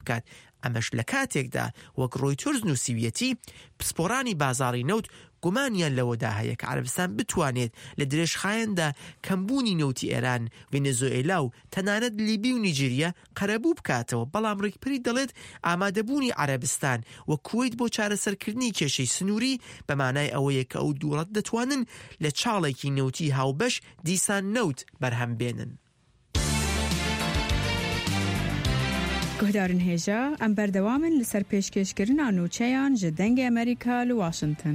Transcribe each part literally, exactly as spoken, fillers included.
بکات. ئەمەش لە کاتێکدا وەک ڕۆیتۆرز نووسیویەتی پسپۆڕانی بازاڕی نەوت گومانیان لەوەدا هەیە کە عەرەبستان بتوانێت لە درێژخایەندا کەمبوونی نەوتی ئێران، ڤێنزوئێلا و تەنانەت لیبی و نیجێریا قەرەبوو بکاتەوە. بەڵام ڕێکپەری دەڵێت ئامادەبوونی عەرەبستان و کوێیت بۆ چارەسەرکردنی کێشەی سنووری بەمانای ئەوەیە کە ئەو دووڵەت دەتوانن لە چاڵێکی نەوتی هاوبەش دیسان نەوت بەرهەم بێنن. گهدارن هێژە ئەم بەردەوامن لەسەر پێشکەشکردنا نووچەیان ji dengê ئەمریکا لە واشنگتن.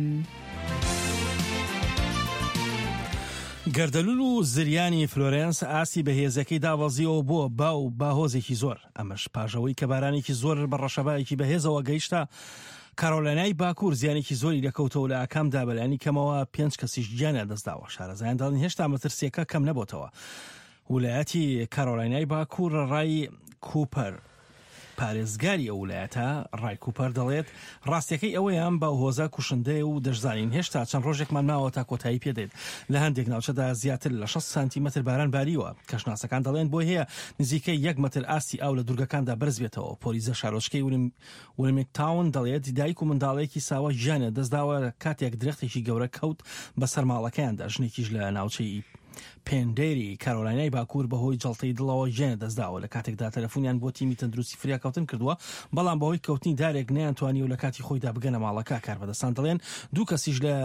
گەردەلول و زریانی فلۆرێنس ئاسی بەهێزەکەی داوەزیەوە بۆ با و باهۆزێکی زۆر. ئەمەش پاژەوەی کە بارانێکی زۆر بە ڕەشەبایەکی بەهێزەوە گەیشتە کارۆلینای باکوور زیانێکی زۆری لەکەوتەوە لە ئاکامدا بەلایانی کەمەوە پێنج کەسیش گیانیان دەستداوە. شارەزایان دەڵێن هێشتا مەترسیەکە کەم نەبووتەوە. ویلایەتی کارۆلاینای باکوور ڕای کوپەر پارێزگاری ئەو ویلایەتە ڕای کوپەر دەڵێت ڕاستیەکەی ئەوەیان با هۆزە کوشندەیە و دەشزانین هێشتا چەند ڕۆژێکمان ماوە تا کۆتایی پێدێت. لە هەندێک ناوچەدا زیاتر لە شەست سانتیمەتر باران باریوە. کەشناسەکان دەڵێن بۆ هەیە نزیکەی یەک مەتر ئاستی ئاو لە دوورگەکاندا بەرز بێتەوە. پۆلیسە شارۆچکەی ویلمینگتاون دەڵێت دایک و منداڵێکی ساوە ژیانە دەستداوە کاتێک درەختێکی گەورە کەوت بەسەر ماڵەکەیاندا. ژنێکیش لە ناوچەی پێندێری کارۆلاینای باکوور بەهۆی جەڵتەی دڵەوە ژیانە دەستداوە. لە کاتێکدا تەلەفۆنیان بۆ تیمی تەندروستی فریاکەوتن کردووە، بەڵام بەهۆی کەوتنی دارێک نەیانتوانی و لە کاتی خۆیدا بگەنە ماڵەکە. کاربەدەستان دەڵێن دوو کەسیش لە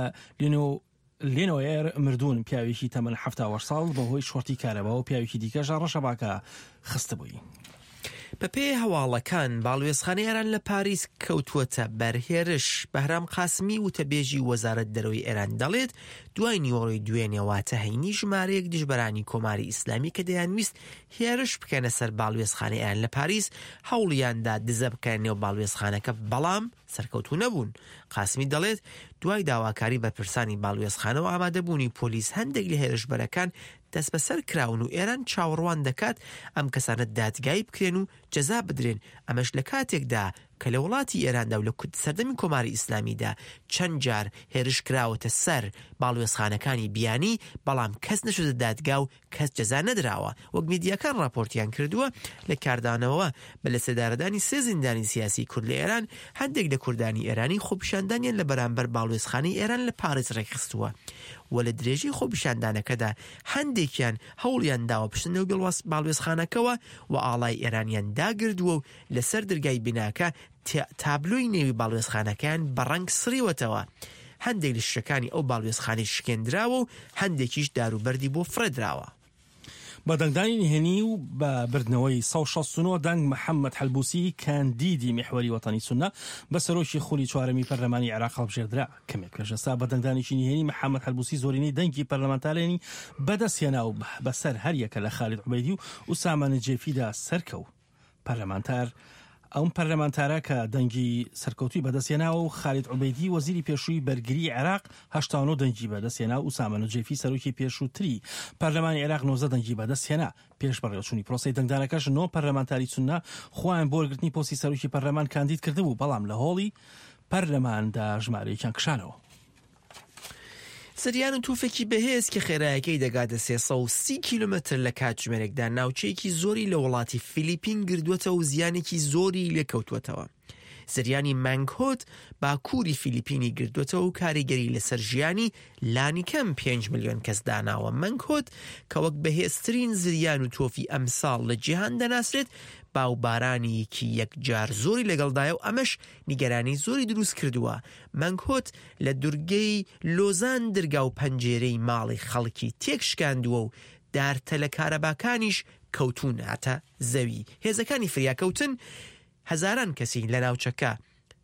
لێنۆئێر مردوون، پیاوێکی تەمەن هەفتە وەش ساڵ بەهۆی شۆرتی کارەبا و پیاوێکی دیکەش ڕەشەباکە خستبووی. بە پێی هەواڵەکان باڵوێزخانەی ئێران لە پاریس کەوتووەتە بەرهێرش. بەهرام قاسمی وتەبێژی وەزارەت دەرەوەی ئێران دەڵێت دوای نیوەڕۆی دوێنێواتە هەینی ژمارەیەک دیژبەرانی کۆماری ئیسلامی کە دەیانویست هێرش بکەنە سەر باڵوێزخانەی ئێران لە پاریس هەوڵیاندا دزە بکەنێەوە باڵوێزخانەکە، بەڵام سەرکەوتوو نەبوون. قاسمی دەڵێت دوای داواکاری بەرپرسانی باڵوێزخانەوە ئامادەبوونی پۆلیس هەندێک لە هێرشبەرەکان دەست بەسەر کراون و ئێران چاوەڕوان دەکات ئەم کەسانە دادگایی بکرێن و جەزا بدرێن. ئەمەش لە کاتێکدا کە لە وڵاتی ئێراندا و لە سەردەمی کۆماری ئیسلامیدا چەند جار هێرش کراوەتە سەر باڵوێزخانەکانی بیانی، بەڵام کەس نەشودە دادگا و کەس جەزا نەدراوە. وەک میدیاکان راپۆرتیان کردووە لە کاردانەوە بە لە سێدارەدانی سێ زیندانی سیاسی کورد لە ئێران هەندێک لە کوردانی ئێرانی خۆپیشاندانیان لە بەرامبەر باڵوێزخانەی ئێران لە پاریس ڕێکخستووە و لە درێژی خۆپیشاندانەکەدا هەندێکیان هەوڵیان داوە پشتنەوە باڵوێزخانەکەەوە و ئاڵای ئێرانیان داگردووە و لەسەر دەرگای بیناکە تابلۆی نێوی باڵوێزخانەکان بەڕەنگ سڕیوەتەوە. هەندێک لە شەکانی ئەو باڵوێزخانەی شکێنراوە و هەندێکیش داروبەردی بۆ فرەدراوە. بە دەنگدانی نهێنی و بە بردنەوەی سەد و شەست و نۆ دەنگ محەممەد حەلبوسی کاندیدی میحوەری وەتانی سونە بە سەرۆکی خولی چوارەمی پەرلەمانی عێراق هەڵبژێردرا. کەمێک پێشەسا بە دەنگدانێکی نهێنی محەممەد حەلبوسی زۆرینەی دەنگی پەرلەمانتارێنی بەدەستهێنا و بەسەر هەریەکە لە خالید عوبەیدی و ئوسامە نەجێفیدا سەرکەوت. پەرلەمانتار ئەوم پەرلەمانتارە کە دەنگی سەرکەوتوی بەدەستێناوە و خالید عوبەیدی وەزیری پێشووی بەرگری عێراق هەشتا و نۆ دەنگی بەدەستێنا و ئوسامە نەجێفی سەرۆکی پێشووتری پەرلەمانی عێراق نۆزدە دەنگی بەدەستهێنا. پێش بەڕێوەچوونی پرۆسەی دەنگدانەکەش نۆ پەرلەمانتاری سونە خۆیان بۆ وەرگرتنی پۆستی سەرۆکی پەرلەمان کاندید کردبوو، بەڵام لە هۆڵی پەرلەماندا ژمارەیەکیان کشانەوە. سریان و تووفێکی بەهێز کە خێرایەکەی دەگاتە سێسە و سی کیلومتر لە کاتژمێرێکدا ناوچەیەکی زۆری لە وڵاتی فیلیپین گردووەتە و زیانێکی زۆری لێکەوتوەتەوە. زریانی مانگهۆت باکووری فیلیپینی گردووەتەوە و کاریگەری لەسەر ژیانی لانی کەم پێنج ملیۆن کەس داناوە. مانگهۆت کە وەک بەهێزترین زریان و تۆفی ئەمساڵ لە جیهان دەناسرێت باوبارانێکی یەکجار زۆری لەگەڵدایە و ئەمەش نیگەرانی زۆری دروست کردووە. مانگهۆت لە دورگەی لۆزان دەرگا و پەنجێرەی ماڵی خەڵکی تێک شکاندووە و دارتەلە کارەباکانیش کەوتون هاتە زەوی. هێزەکانی فریاکەوتن هەزاران کەسی لە ناوچەکە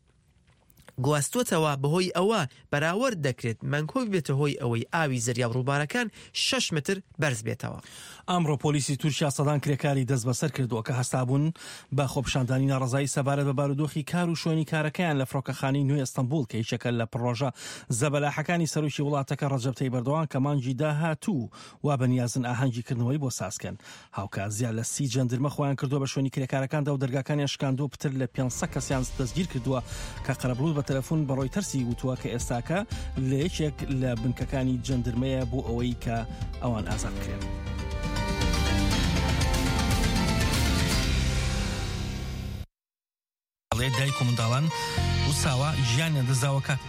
گواستوتەوە بەهۆی ئەوە بەراورد دەکرێت مانگهۆت بێتە هۆی ئەوەی ئاوی زەریاب ڕووبارەکان شەش متر بەرز بێتەوە. ئەمڕۆ پۆلیسی تورکیا سەدان کرێکاری دەست بەسەر کردووە کە هەستابوون بە خۆپیشاندانی ناڕەزایی سەبارەت بە بارودۆخی کار و شوێنی کارەکەیان لە فڕۆکەخانەی نوێی ئەستەمبول کە هیچەکە لە پڕۆژە زەبەلاحەکانی سەرۆکی وڵاتەکە ڕەجەب تەیب ئەردۆغان کە مانگی داهاتوو وا بەنیازن ئاهەنگی کردنەوەی بۆ سازکەن. هاوکات زیاد لە سی جەندرمە خۆیان کردووە بە شوێنی کرێکارەکاندا و دەرگاکانیان شکاندووە پتر لە پێنجسەد کەسیان دەستگیر کردووە کە قەرەبڵوود بە تەلەفۆن بە ڕۆی تەرسی وتووە کە ئێستاکە لە یەکێک لە بنکەکانی جەندرمەیە بۆ ئەوەی کە ئەوان ئازاد بکرێن. بەڵگەی دایک و منداڵان و ساوا ژیانیان دەستداوە کات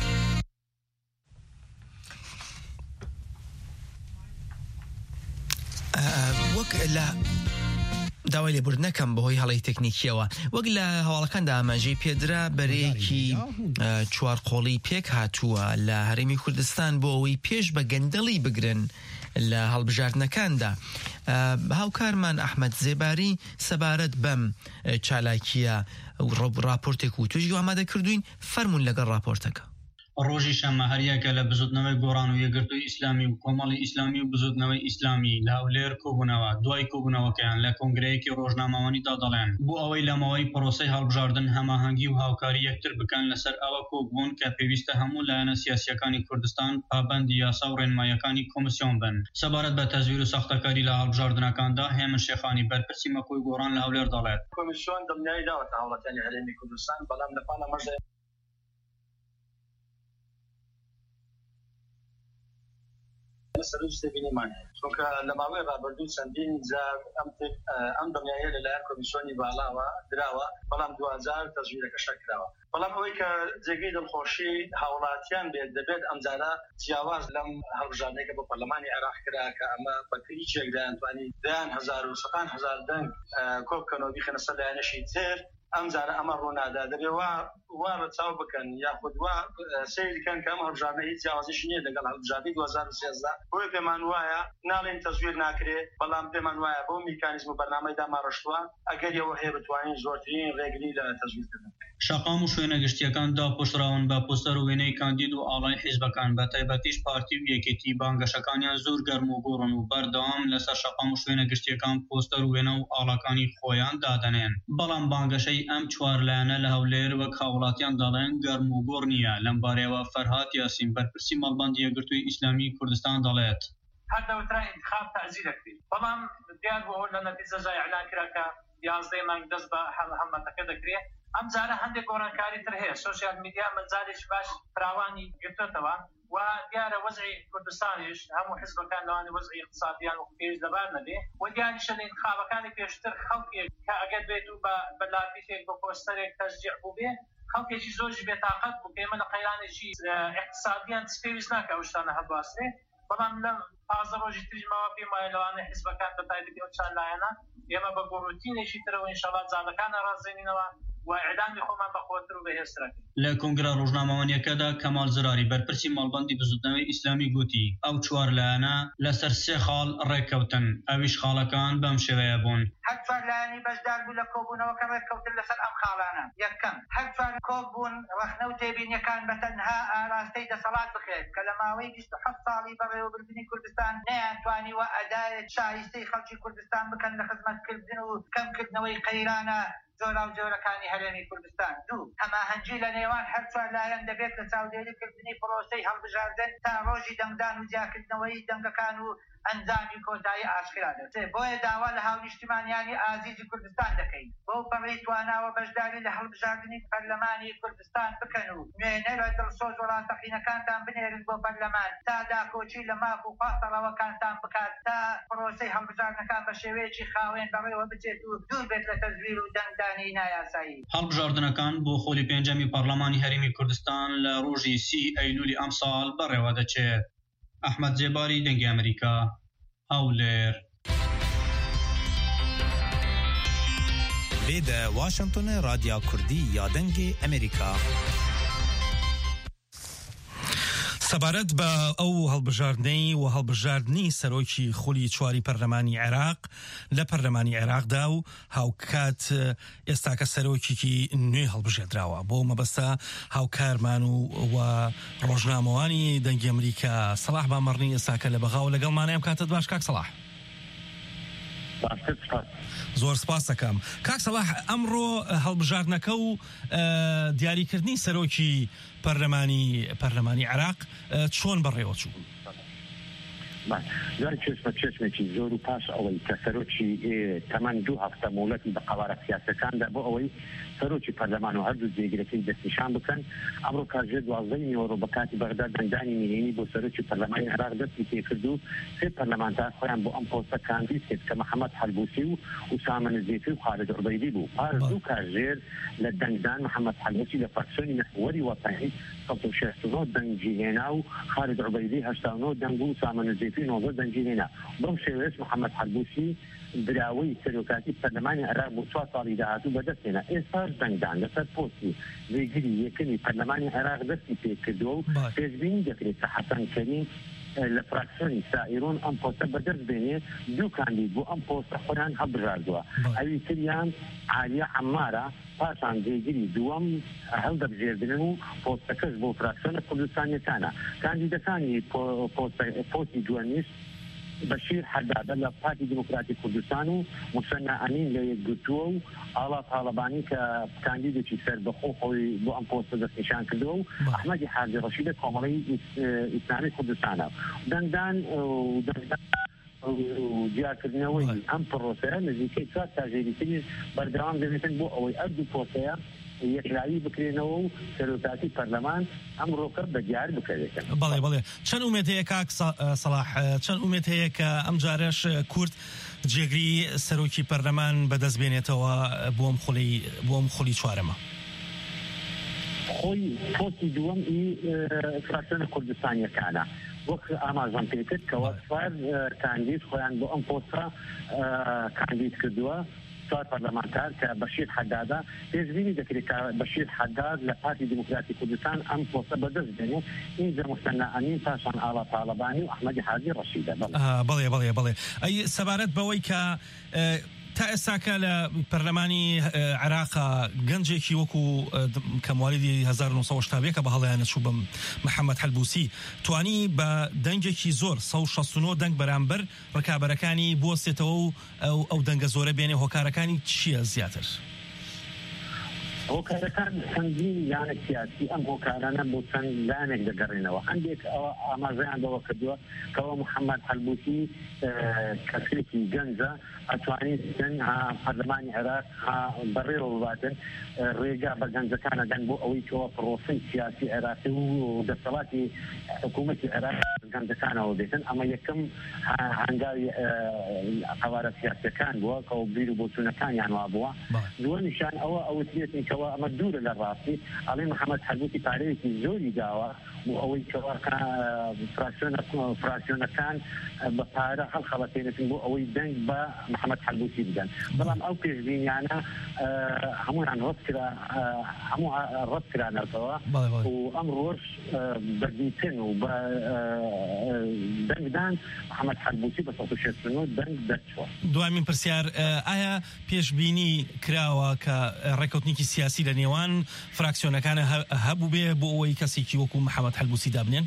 وەک لە داوای لێبوردنەکەم بەهۆی هەڵی تەکنیکیەوە وەک لە هەواڵەکاندا ئاماژەی پێدرا بەرەیەکی چوارقۆڵی پێک هاتووە لە هەرێمی کوردستان بۆ ئەوەی پێش بە گەندەڵی بگرن لە هەڵبژاردنەکاندا. هاوکارمان ئەحمەد زێباری سەبارەت بەم چالاکیە راپۆرتێک و توێژی ئامادە کردوین، فەرمون لەگەڵ راپۆرتەکە. ڕۆژی شەمە هەریەکە لە بزوتنەوەی گۆڕان و یەکگرتووی ئیسلامی و کۆمەڵی ئیسلامی و بزوتنەوەی ئیسلامی لە هەولێر کۆبوونەوە دوای کۆبوونەوەکەیان لە کۆنگرەیەکی ڕۆژنامەوانیدا دەڵێن بۆ ئەوەی لەمەوەی پرۆسەی هەڵبژاردن هەماهەنگی و هاوکاری یەکتر بکەن لەسەر ئەوە کۆبوون کە پێویستە هەموو لایەنە سیاسیەکانی کوردستان پابەندی یاسا و ڕێنماییەکانی کۆمسیۆن بن. سەبارەت بە تەزویر و ساختەکاری لە هەڵبژاردنەکاندا هێمن شێخانی بەرپرسی مەکۆی گۆڕان لە هەولێر دەڵێت کۆمسیۆن دڵنیایی داوەتە هەوڵەتیانی هەرێمی کوردستان بەڵام لە پاڵەمەژە سروج تبینیمان چونکە لە ماوەی ڕابردوو چەندین جار ئەم دڵنیاییە لەلایەن کۆمیسیۆنی باڵاوە دراوە بەڵام دوهزار تەزویرەکە شەکراوە. بەڵام ئەوەی کە جێگەی دڵخۆشی هاوڵاتیان بێت دەبێت ئەم جارە جیاواز لەم هەڵبژاردنێکە بۆ پەرلەمانی عێراق کرا کە ئەمە بەکری چێک دایانتوانی دەیان هەزار و سەدان هەزار دەنگ کۆبکەنەوە بیخەنە سەر لایەنەشی تر ئەم جارە ئەمە ڕوونادا دەبێ وا وا ڕەچاو بکەن یاخود وا سەیرکەن کە ئەم هەڵبژاردنە هیچ جیاوازیشی نییە لەگەڵ هەڵبژاردنی دوو هەزار و سێزدە بۆی پێمان وایە ناڵێن تەزویر ناکرێت بەڵام پێمان وایە بۆ میکانیزم و بەرنامەی داماڕشتووە ئەگەر ئەوە هەیە بتوانین زۆرترین ڕێگری لە تەزویرکردن. شەقام و شوێنە گشتیەکان داپۆشراون بە پۆستەر و وێنەی کاندید و ئاڵای حیزبەکان بە تایبەتیش پارتی و یەکێتی بانگەشەکانیان زۆر گەرم و گۆڕن و بەردەوام لەسەر شەقام و شوێنە گشتیەکان پۆستەر و وێنە و ئاڵەکانی خۆیان دادەنێن. بەڵام بانگەشەی ئەم چوار لایەنە لە هەولێر وەک هاوڵاتیان دەڵێن گەرم و گۆڕ نییە. لەم بارەیەوە فەرهاد یاسین بەرپرسی مەڵبەندی یەکگرتووی ئیسلامی کوردستان دەڵێت هەر دەوترا انتخاب تەعزیر دەکرێت بەڵام دیار بۆ لە نەتیجەجا ئیعلان کرا کە یازدەی مانگ دەست بە هەمەتەکە دەکرێت. ئەم جارە هەندێک گۆڕانکاری تر هەیە سۆشیال میدیا مەجاالێکی باش فراوانی گرتوێتەوە و دیارە وەزعی کوردستانیش هەموو حزبەکان لەوانی وەزعی اقتصادیان و پێش لەبار نەبێ و دیاریشە لە انتخابەکانی پێشتر خەڵکێک کە ئەگەر بێت و بە لاپیتێک بە پۆستەرێک تەشجیع بوو بێ خەڵکێکی زۆرش بێتاقەت بوو پێمە لە قەیرانێکی اقتصادیان پێویست ناکە ئەو شتانە هەڵبواسرێ. بەڵام لەم پازە ڕۆژی تریژماوە پێم وایە لەوانەیە حیزبەکان بە تایبەتی ئەو چەند لایەنە ئێمە بە گۆڕوتینێکی ترەوە ئینشەڵڵا جاڵەکانە ڕازێنینەوە و ئیعلامی خۆمان بەخۆتر و بەهێزترەکەین. لە کۆنگرە ڕۆژنامەوانیەکەدا کەمال زراری بەرپرسی مەڵبەندی بزوتنەوەی ئیسلامی گوتی ئەو چوار لایەنە لەسەر سێ خاڵ ڕێککەوتن ئەویش خاڵەکان بەم شێوەیە بوون. هەر چوار لایەنی بەشدار بوو لە کۆبوونەوەکە ڕێککەوتن لەسەر ئەم خاڵانە. یەکەم هەر چوار کۆب بوون ڕەخنە و تێبینیەکان بەتەنها ئاراستەی دەسەڵات بخێت کە لە ماوەی بیست و حەوت ساڵی بەڕێوەبردننی کوردستان نەیانتوانی و ئەدایەت شایستەی خەڵکی کوردستان بکەن لە خزمەتکردن و کەمکردنەوەی قەیرانە جۆرا و جۆرەکانی هەرێمی کوردستان. دوو هەماهەنگی لە نێوان هەر چوار لایەن دەبێت لە چاودێریکردنی پرۆسەی هەڵبژاردن تا ڕۆژی دەنگدان و جیاکردنەوەی دەنگەکان و ئەنجامی کۆتایی ئاشکرا دەبێت. بۆیە داوا لە هاونیشتیمانیانی ئازیزی کوردستان دەکەین بۆ پەڕی تواناوە بەشداری لە هەڵبژاردننی پەرلەمانی کوردستان بکەن و نوێنەر دڵسۆز وڵاتەقینەکانتان بنێرن بۆ پەرلەمان تا داکۆچی لە ماف و پاسەڕەوەکانتان بکات تا پرۆسەی هەڵبژاردنەکان بە شێوەیەکی خاوێن بەڕێوە بچێت و دوور بێت لە تەزویر و دەنگدانی نایاسایی. هەڵبژاردنەکان بۆ خۆلی پێنجەمی پەرلەمانی هەرێمی کوردستان لە ڕۆژی سی ئەیلولی ئەم ساڵ بەڕێوە دەچێت. ئەحمەد جێباری دەنگی ئەمریکا هەولێر. لێدە واشنگتن رادیا کوردی یا دەنگی ئەمریکا. سەبارەت بە ئەو هەڵبژاردنەی و هەڵبژاردننی سەرۆکی خولی چواری پەرلەمانی عێراق لە پەرلەمانی عێراقدا و هاوکات ئێستا کە سەرۆکیی نوێ هەڵبژێردراوە بۆ مەبەستە هاوکارمان و ڕۆژنامەوانی دەنگی ئەمریکا سەلاح بامەڕنی ئێستاکە لە بەغاو لەگەڵمانەیەم کاتت باش کاک سەلاح. زۆر سپاس دەکەم کاک سەلاح. ئەمڕۆ هەڵبژاردنەکە و دیاریکردنی سەرۆکی پەرلەمانی پەرلەمانی عێراق چۆن بەڕێوە چوو؟ دوای چێشمە چێشمێکی زۆر و پاش ئەوەی کە سەرۆکی تەمەن دوو هەفتە مۆڵەتی بە قەوارە سیاسەکاندا بۆ ئەوەی سەرۆکی پەرلەمان و هەردوو جێگرەکەی دەستنیشان بکەن ئەمڕۆ کاتژێر دوازدەی نیوەڕۆ بە کاتی بەغدا دەنگدانی میلێنی بۆ سەرۆکی پەرلەمانی عێراق دەستی پێکرد و سێ پەرلەمانتار خۆیان بۆ ئەم پۆستە کاندید کرد کە محەممەد حەلبوسی و ئوسامە نزیفی و خالد عوبەیدی بوو پاش دوو کاتژێر لە دەنگدان محەممەد حەلبوسی لە فراکسیۆنی محوەری وەتانی سەد و شەست و نۆ دەنگی هێنا و خالد عوبەیدی هەشتا و نۆ دەنگ و ئوسامە نزیفی نۆزە دەنگی هێنا بەم شێوەیەش محەممەد حەلبوسی براوەی سەرۆکاتی پەرلەمانی عێراق بۆ چوار ساڵی داهاتوو بەدەستێنا ئێستاش دەنگدان لەسەر پۆستی لێگیری یەکەمی پەرلەمانی عێراق دەستی پێکردووە و پێشبینی دەکرێت کە حەسەن کەریم لە فراکسیۆنی سائیرۆن ئەم پۆستە بەدەست بێنێ دوو کاندید بۆ ئەم پۆستە خۆیان هەبژاردووە ئەوی تریان عالیە عەمارە پاشان جێگیری دووەم هەڵدەبژێردن و پۆستەکەش بۆ فراکسیۆنە کوردستانیەکانە کاندیدەکانی پۆستی دووەمیش بەشیر حەدادە لە پارتی دموکراتی کوردستان و موسەنا ئەمین لە یەکگرتووە و ئاڵا تاڵەبانی کە کاندیدێکی سەربەخۆ خۆی بۆ ئەم پۆستە دەستنیشان کردووە و ئەحمەدی حاجی ڕەشید کۆمەڵی ئیسلامی کوردستانە دەنگدان و دەنگدان دیارکردنەوەی ئەم پرۆسەیە نزیکەی چوار تاژێریتری بەردەوام دەبێتن بۆ ئەوەی ئەو دوو پۆستەیە یەکلاوی بکرێنەوە و سەرۆکاتی پەرلەمان ئەم ڕۆکە بەدیار بکرێتن. بەڵێ بەڵێ چەند ئومێد هەیە کاک سەلاح چەند ئومێد هەیە کە ئەم جارەش کورد جێگری سەرۆکی پەرلەمان بەدەست بێنێتەوە بۆم خولی بۆم خولی چوارەمە خۆی پۆستی دووەم ئی فراکسیۆنە کوردستانیەکانە وەک ئاماژەم پێکرد کەەوە چوار کاندید خۆیان بۆ ئەم پۆستە کاندید کردووە چوار پەرلەمانتار کە بەشیر حەدادە پێشبینی دەکرێت کە بەشیر حەداد لە پارتی دموکراتی کوردستان ئەم پۆستە بەدەست بێنێ اینجا موسەنا ئەمین پاشان ئاڵا تاڵەبانی و ئەحمەدی حاجی ڕەشیدە. بەڵێ بەڵێ بەڵێ ئەی سەبارەت بەوەی کە تا ئێستاکە لە پەرلەمانی عێراقا گەنجێکی وەکو کەموالیدی هەزار و نۆ سەد و هەشتا کە بە هەڵەیانە چوو بە محەممەد حەلبوسی توانی بە دەنگێکی زۆر سەد و شەست و نۆ دەنگ بەرامبەر ڕکابەرەکانی بوەستێتەوە و ئەو دەنگە زۆرە بێنێ هۆکارەکانی چییە زیاتر؟ هۆکارەکان چەندین یانە سیاسی ئەم هۆکارانە بۆ چەند لایەنێک دەگەڕێنەوە هەندێک ئەوە ئاماژەیان بەوە کردووە کەەوە محەممەد حەلبوسی کەسێکی گەنجە ئەتوانێت پەرلەمانی عێراق بەڕێوە بباتن ڕێگا بە گەنجەکانەدەن بۆ ئەوەی کەەوە پرۆسەی سیاسی عێراقی و دەسەڵاتی حکوومەتی عێراق گەنجەکانەوە بێتن ئەمە یەکەم هەنگاوی قەوارە سیاسیەکان بووە کەەوە بیر و بۆچوونەکانیان وا بووە دووەمیشان ئەوە ئەوترێتن کەەوە ئەمە دوورە لە ڕاستی ئەڵێ محەممەد حەلبوسی پارەیەکی زۆری داوە بۆ ئەوەی کەەوە فراکسیۆنەکان بە پارە هەڵخەڵەتێنێتن بۆ ئەوەی دەنگ بە محەممەد حەلبوسی بدەن بەڵام ئەو پێشبینیانە هەمویان ڕەت کرا هەموو ڕەت کرانەوە و ئەم ڕۆژ بەردیتن و بە دەنگدان محەممەد حەلبوسی بە سەد و شەست و نۆ دەنگ دەرچووە. دوامین پرسیار ئایا پێشبینی کراوە کە ڕێکەوتنێکی سیاسی لە نێوان فراکسیۆنەکانە هەبوو بێ بۆ ئەوەی کەسێکی وەکو محەممەد حەلبوسی دابنێن؟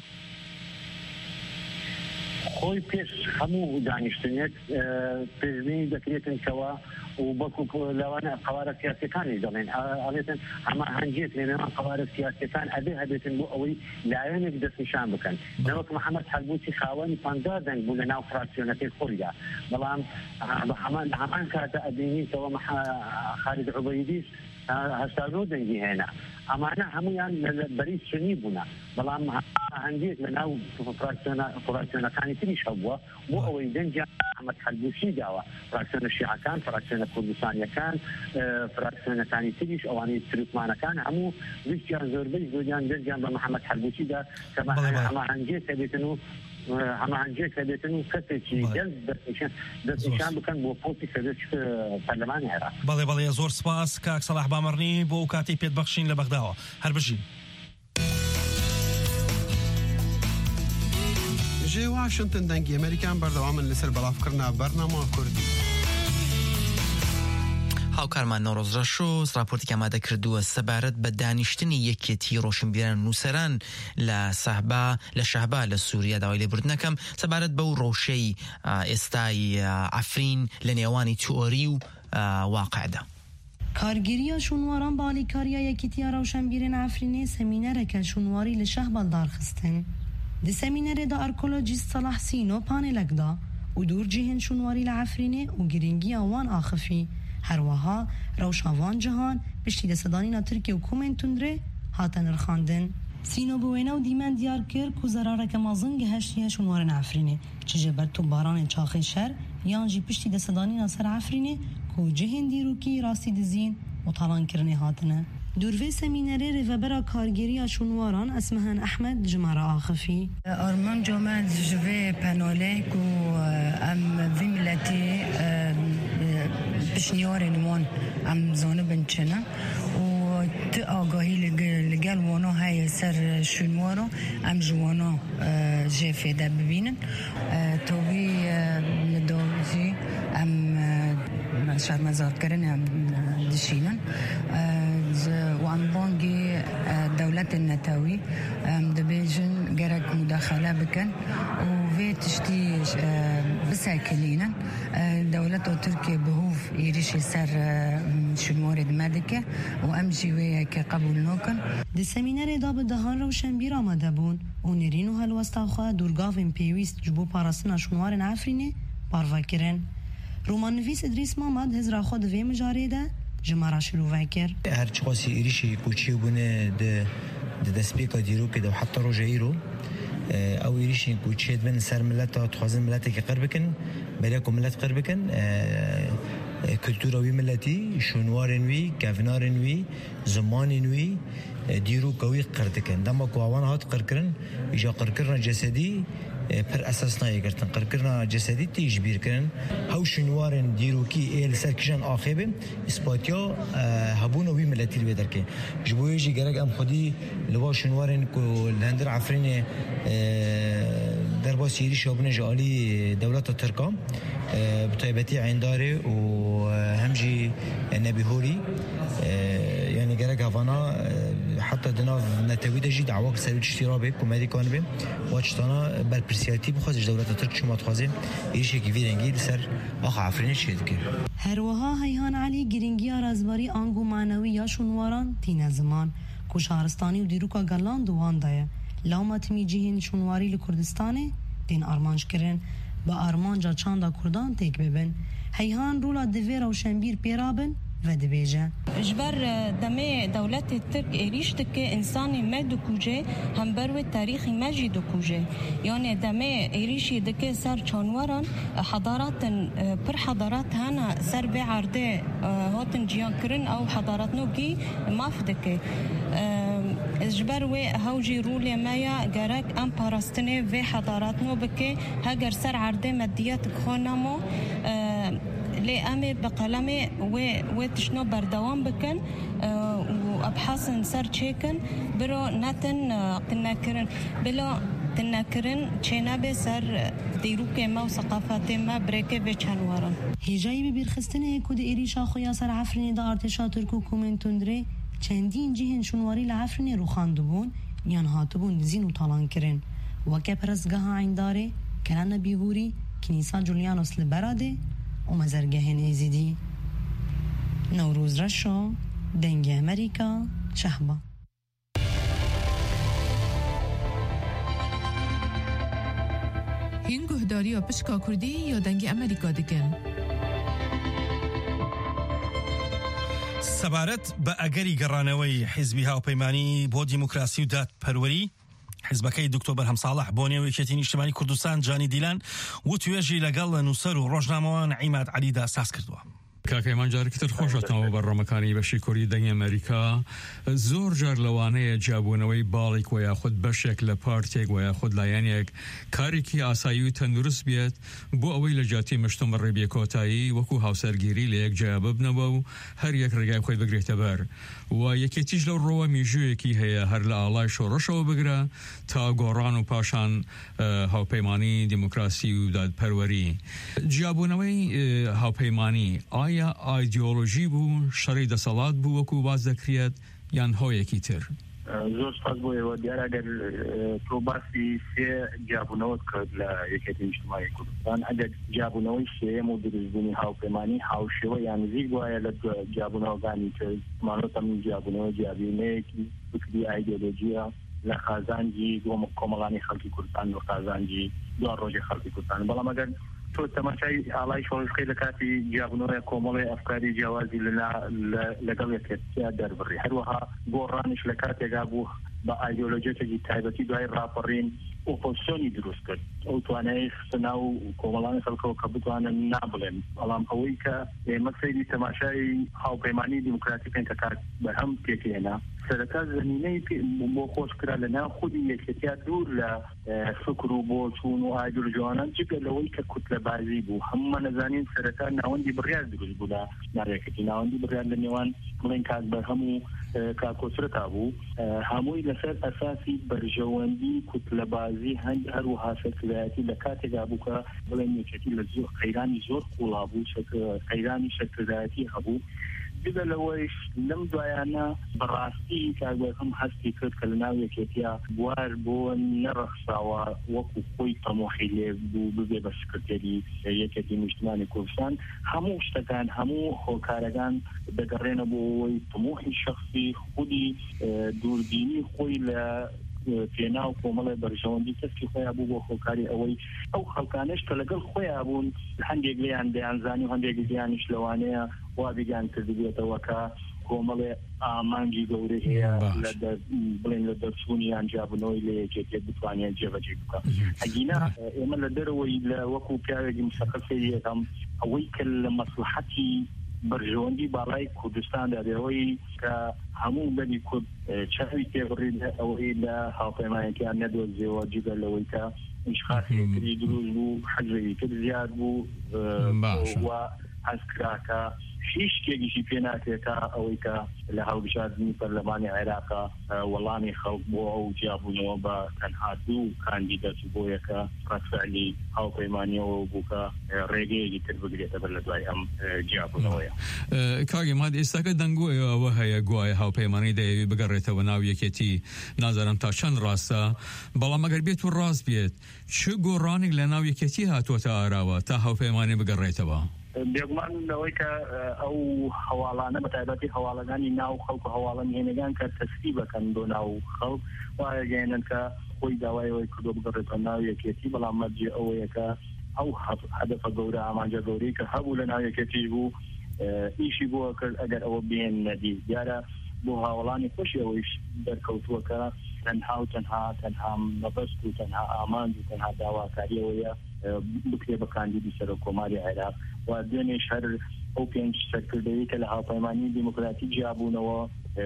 خۆی پێش هەموو دانیشتنێک پێشبینی دەکرێتن کەەوە و بەکو لەوانە قەوارە سیاسەکانی دەڵێن ئەڵێتن ئەمە هەنجێت لە نێوان قەوارە سیاسەکان ئەبێ هەبێتن بۆ ئەوەی لایەنێک دەستنیشان بکەن نەوەک محەممەد حەلبوسی خاوەنی پەنجا دەنگ بوو لە ناو فراکسیۆنەکەی خۆیدا بەڵام لە هەمان کاتە ئەبینیتەوە خالد عوبەیدیش هەشتا و نۆ دەنگی هێنا ئەمانە هەمویان بەری سنی بوونە بەڵام هەندێک لە ناو فراکسیۆنەکانی تریش هەبووە بۆ ئەوەی دەنگیان محەممەد حەلبوسی داوە فراکسیۆنە شیعەکان فراکسیۆنە کوردستانیەکان فراکسیۆنەکانی تریش ئەوانەی تروکمانەکان هەموو ویستیان زۆربەی زۆریان دەنگیان بە محەممەد حەلبوسیدا کە ئەمە هەنجێک دەبێتن و ئەمە هەنجێک دەبێتن و کەسێکی گەنج دەستنیشان بکەن بۆ پۆستی سەرۆکی پەرلەمانی عێراق. بەڵێ بەڵێ زۆر سپاس کاک سەلاح بامەڕنی بۆ ئەو کاتەی پێت بەخشین لە بەغداوە هەر بژین. ژێ واشنتن دەنگی ئەمریکان بەردەوامن لەسەر بەڵافکردنا بەرنامە کوردی. هاوکارمان نۆڕۆز ڕەشۆس راپۆرتێکی ئامادە کردووە سەبارەت بە دانیشتنی یەکێتی ڕۆشنبیران و نووسەران لە سەحبا لە شەحبا لە سووریا داوای لێبوردنەکەم سەبارەت بەو ڕۆشەی ئێستای ئەفرین لە نێوانی تیۆری و واقعدا. کارگیریە شونواران باڵیکاریە یەکێتیە ڕەوشنبیران ئەفرینێ سەمینەرێکە شونواری لە شەحبا دارخستن. د سمینر دا ارکولوژیست صلاح سینو پانلک دا و دور جهن شنواری لعفرینه و گرینگی آوان آخفی هروها روشاوان جهان پشتی دستدانینا ترکیه و کومنتوندره هاتن رخاندن. سینو بوینا و دیمن دیار کر که زراره که مازنگ هشتیه شنوار عفرینه چه جبر تو باران چاخی شر یانجی پشتی دستدانینا سر عفرینه که جهن دیروکی راستی دزین و طالان کرنه هاتنه. دورفي سميناري ريفابرا كارجيريا شنواران اسمهن احمد جمارة آخفي ارمان جامعة جوي بانوليك و ام في ملتي بشنيار نوان ام زانه بنچنا و ت آگاهی لگل وانا های سر شنوارا ام جوانا جه فیده ببینن توی مداوزی ام شرمزار کرن ام دشینن وعم بانجي دولة النتاوي دبيجن جرك مداخلة بكن وفي تشتي بساكلين دولة تركيا بهوف يريش يسر شنوارد مادكة وأمشي ويا كقبول نوكن دي سمينار داب دهان روشن بيرا مدبون ونرينو هالوستاوخا دورغافين بيويست جبو بارسنا شنوار عفرينه بارفاكرن رومان نفيس إدريس محمد هزرا خود في مجاريده جمارا شروع وکر هر چقاسی ایریشی کوچی بونه د د دسپیکا دیرو که دو حتی رو جایرو او ایریشی کوچی من سر ملت ها تخوازن ملت که قرب کن بلیکو ملت قرب کن کلتوروی ملتی شنوارن وی گفنارن وی زمانن وی دیرو قوی قرد کن دما قوان هات قرد کرن ایجا قرد کرن جسدی پر اساس نایی گرتن قرکرنا جسدی تیج بیر کرن هاو شنوارن دیروکی ایل سرکشان آخیبه اسپاتیا هبون وی ملتی رو بدر که جبوی جی گرگ ام خودی لوا شنوارن کو لندر عفرین در با سیری شابن جالی دولت ترکام بطایبتی عینداره و همجی نبیهوری يعني جرك هفانا حتى دنا نتويد جي دعوة سوي اشترابه كوميدي كان به واشتنا بالبرسياتي بخوز دولة ترك شو ما تخازين إيش كي فيرنجي لسر آخ عفرين شيء ذكر هروها هيهان علي جرينجي رازباري آنگو معنوي يا شنواران تين زمان كوشهرستاني وديروكا جلان دوان دايا لما تمي جهن شنواري لكردستانه دين أرمانش كرن با أرمانجا چاندا كردان تيك ببن هيهان رولا دفير وشنبير بيرابن ودي بيجا اجبر دمي دولة الترك إيريش تكي إنساني ما دكوجي هم بروي تاريخي ما جي دكوجي يعني دمي إيريشي دكي سر چانوران حضارات پر حضارات هانا سر بعرده هاتن جيان كرن أو حضارات نوكي ما فدكي اجبر وي هوجي رولي مايا جرك ام باراستني في حضارات نو بكي هاجر سر عرده مديات خونامو لي امي بقلمي و و تشنو بردوام بكن وابحاث سر تشيكن برو نتن تنكرن بلا تنكرن چنابه سر دیروک ما و ثقافت ما برکه به چنوارن هجایی ببرخستنه کود ایریشا خویا سر عفرین دا ارتشا ترکو کومنتوندره چندین جهن شنواری لعفرین رو خاندبون یان هاتبون زین و طالان کرن وکه پرسگاه عینداره کنان بیهوری کنیسا جولیانوس لبراده و مزرگه نیزیدی نوروز رشو دنگ امریکا شهبا هین گهداری و پشکا کردی یا دنگ امریکا دکن سەبارەت بە ئەگەری گەڕانەوەی حیزبی هاوپەیمانی بۆ دیموکراسی و دادپەروەری حیزبەکەی دکتۆر بەرهەم ساڵح بۆ نێو یەکێتی نیشتیمانی کوردستان جانی دیلان و توێژی لەگەڵ نووسەر و ڕۆژنامەوان عیماد عەلیدا ساز کردووە. کاکەیمان جارێکتر خۆشەتەوە بەڕۆمەکانی بەشی کوردی دەنگی ئەمریکا زۆر جار لەوانەیە جیابوونەوەی باڵێک و یاخود بەشێک لە پارتێک و یاخود لایەنێک کارێکی ئاسایی و تەندروست بێت بۆ ئەوەی لە جاتی مشتوم ڕێبیە کۆتایی وەکو هاوسەرگیری لە یەک جیا ببنەوە و هەر یەک ڕێگای خۆی بگرێتە بەر و یەکێتیش لەو ڕۆوە میژوویەکی هەیە هەر لە ئاڵای شۆڕەشەوە بگرە تا گۆڕان و پاشان هاوپەیمانی دیموکراسی و دادپەروەری. جیابوونەوەی هاوپەیمانی ئایا ئایدیۆلۆژی بوو شەڕی دەسەڵات بوو وەکو باز دەکرێت یان هۆیەکی تر؟ زۆر سپاس بۆ ئێوە دیارە ئەگەر تۆ باسی سێ جیابوونەوەت کرد لە یەکێتی نیشتیمانی کوردستان ئەگەر جیابوونەوەی سێم و دروستبوونی هاوپەیمانی هاوشێوە یان نزیک وایە لە جیابوونەوەکانی تر مانۆتەم جیابوونەوە جیابینەیەکی فکری ئایدیۆلۆژیە لە خازانجی دووەم کۆمەڵانی خەڵکی کوردستان و خازانجی دو ڕۆژی خەڵکی کوردستان بەڵام ئەگەر تۆ تەماشای ئاڵای شۆڕشقی لە کاتی جیابنەوەی کۆمەڵی ئەفکاری جیاوازی لەگەڵ یەکێتیا دەربڕی هەروەها گۆڕانش لە کاتێکا بوو بە ئایدۆلۆژیەکی تایبەتی دوای ڕاپەڕین ئۆپۆزیسیۆنی دروست کرد ئەو توانایی خستە و کۆمەڵانی خەڵکەوە کە بتوانن نابڵێن بەڵام ئەوەی کە ئێمە سەیری تەماشای هاوپەیمانی دیموکراتیکن کە کات بەرهەم پێکێنا سەرەتا زمینەی بۆ خۆشکرا لە ناو خودی یەکێتیا دوور لە فکر و بۆ چوون و ئایدۆلۆژیانە جگە لەوەی کە کوتلەبازی بوو هەمومان نەزانین سەرەتا ناوەندی بڕیار دروست بوو لە ناوێکەتی ناوەندی بڕیار لە نێوان بڵێن کات بەرهەم و کاکۆسرەتا بوو هەمووی لەسەر ئەساسی بەرژەوەندی کوتلەبازی هەند هەروەها سەرکردایەتی لە کاتێکا بوو کە بڵێن یەکێتی لە زۆر قەیرانی زۆر قوڵا بوو قەیرانی سەرکردایەتی هەبوو جگە لەوەیش لەم دوایانە بەڕاستی کاگوەکەم هەستی کرد کە لە ناو یەکێتیا بوار بۆ نەڕەخساوە وەکو خۆی تەمۆحی لێ بوو ببێ بە سکرتێری یەکێتی نیشتمانی کوردستان هەموو شتەکان هەموو هۆکارەکان دەگەڕێنە بۆ ئەوەی تەمۆحی شەخصی خودی دووربینی خۆی لە پێنا و کۆمەڵی بەرژەوەندی کەسکی خۆیان بوو بۆ خۆکاری ئەوەی ئەو خەڵکانش کە لەگەڵ خۆیان بوون هەندێک لیان دەیانزانی و هەندێک لیانیش لەوانەیە وا بیگان کردبێتەوە کە کۆمەڵێ ئامانجی گەورە هەیە بڵێن لە دەرچوونی یان جیابنەوەی لە یەکێتێک بتوانیان جێبەجێ بکە ئەگینا ئێمە لە دەرەوەی لە وەکو پیاوێکی مستەقل سەیریەکەم ئەوەی کە لە مەسلحەتی بەرژەوەندی باڵای کوردستاندا دەوەی کە هەموو بەری کورد چاوی تێبڕید ئەوەی لە هاوپەیمانێکیان نەدۆزیەوە جگە لەوەی کە ئیشخاخێکری دروست بوو حەجەوی کرد زیاد بوو و هەستکراکە هیچ شتێکیشی پێ ناکرێتە ئەوەی کە لە هەڵبژاردننی پەرلەمانی عێراقا وەڵامی خەڵک بۆ ئەو جیابوونەوە بە تەنها دوو کاندیدەت بۆ یەکە ڕەتفعلی هاوپەیمانیەوە بووکە ڕێگەیەکی تر بگرێتە بەر لە دوای ئەم جیابوونەوەیە. کاگی ماد ئێستاکە دەنگۆیە ئەوە هەیە گوایە هاوپەیمانی دەیەوێت بگەڕێتەوە ناو یەکێتی نازانم تا چەند ڕاستە بەڵام ئەگەر بێت و ڕاست بێت چ گۆڕانێک لە ناو یەکێتی هاتووەتە ئاراوە تا هاوپەیمانی بگەڕێتەوە؟ بێگومان لەوەی کە ئەو هەواڵانە بە تایبەتی هەواڵەکانی ناو خەڵک و هەواڵە نهێنەکان کە تەسری بکەن بۆ ناو خەڵک وایە گەێنن کە خۆی داوایەوەی کردۆ بگەڕێتەوە ناو یەکێتی بەڵام مەرجێ ئەوەیە کە ئەو هەدەفە گەورە ئامانجە گەورەی کە هەبوو لە ناو یەکێتی بوو ئیشی بۆ کرد ئەگەر ئەوە بێن نەدی دیارە بۆ هاوڵانی خۆشی ئەوەیش دەرکەوتووە کە تەنها و تەنها تەنها مەبەست و تەنها ئامانج و تەنها داواکاریەوەیە بکرێ بە کاندیدی سەر کۆماری عێراق و دوێنێش هەر ئەو پێنج سەرکردەوەی کە لە هاوپەیمانی دیموکراتی جیابوونەوە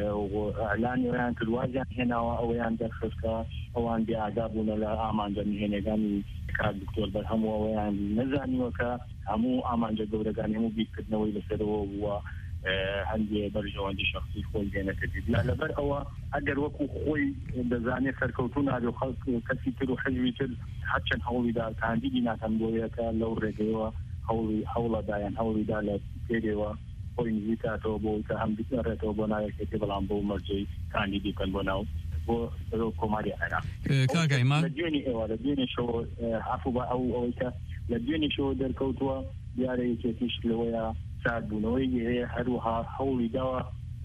ئەعلانی ئەویان کرد وازیان هێناوە ئەوەیان دەرخستکە ئەوان بێئاگا بوونە لە ئامانجە نهێنەکانی کار دکتۆر بەرهەموو ئەوەیان نەزانیوە کە هەموو ئامانجە گەورەکان هەموو بیرکردنەوەی لەسەرەوە بووە هەندێ بەرژەوەندی شخصی خۆی دێنەکردی لەبەر ئەوە ئەگەر وەکو خۆی دەزانێت سەرکەوتوو نابێ و خەڵک کەسی تر و حەزوی تر هەرچەند هەوڵیدا کاندیدی ناکەن بۆیەکە لەو ڕێگەیەوە هەوڵی هەوڵەدایان هەوڵیدا لە پێرێەوە خۆی نزیک کاتەوە بۆ کە هەم بگەڕێتەوە بۆ ناوێکێتی بەڵام بۆ مەرجەی کاندیدی بکەن بۆ ناو بۆ کۆماری عێراق لە دوێنی ئێوە لە دوێنێشەوە عەفو بە ئەو ئەوەی کە لە دوێنێشەوە دەرکەوتووە دیارە یەکێتیش لەوەیە ساردبوونەوەی هەیە هەروەها هەوڵی داوە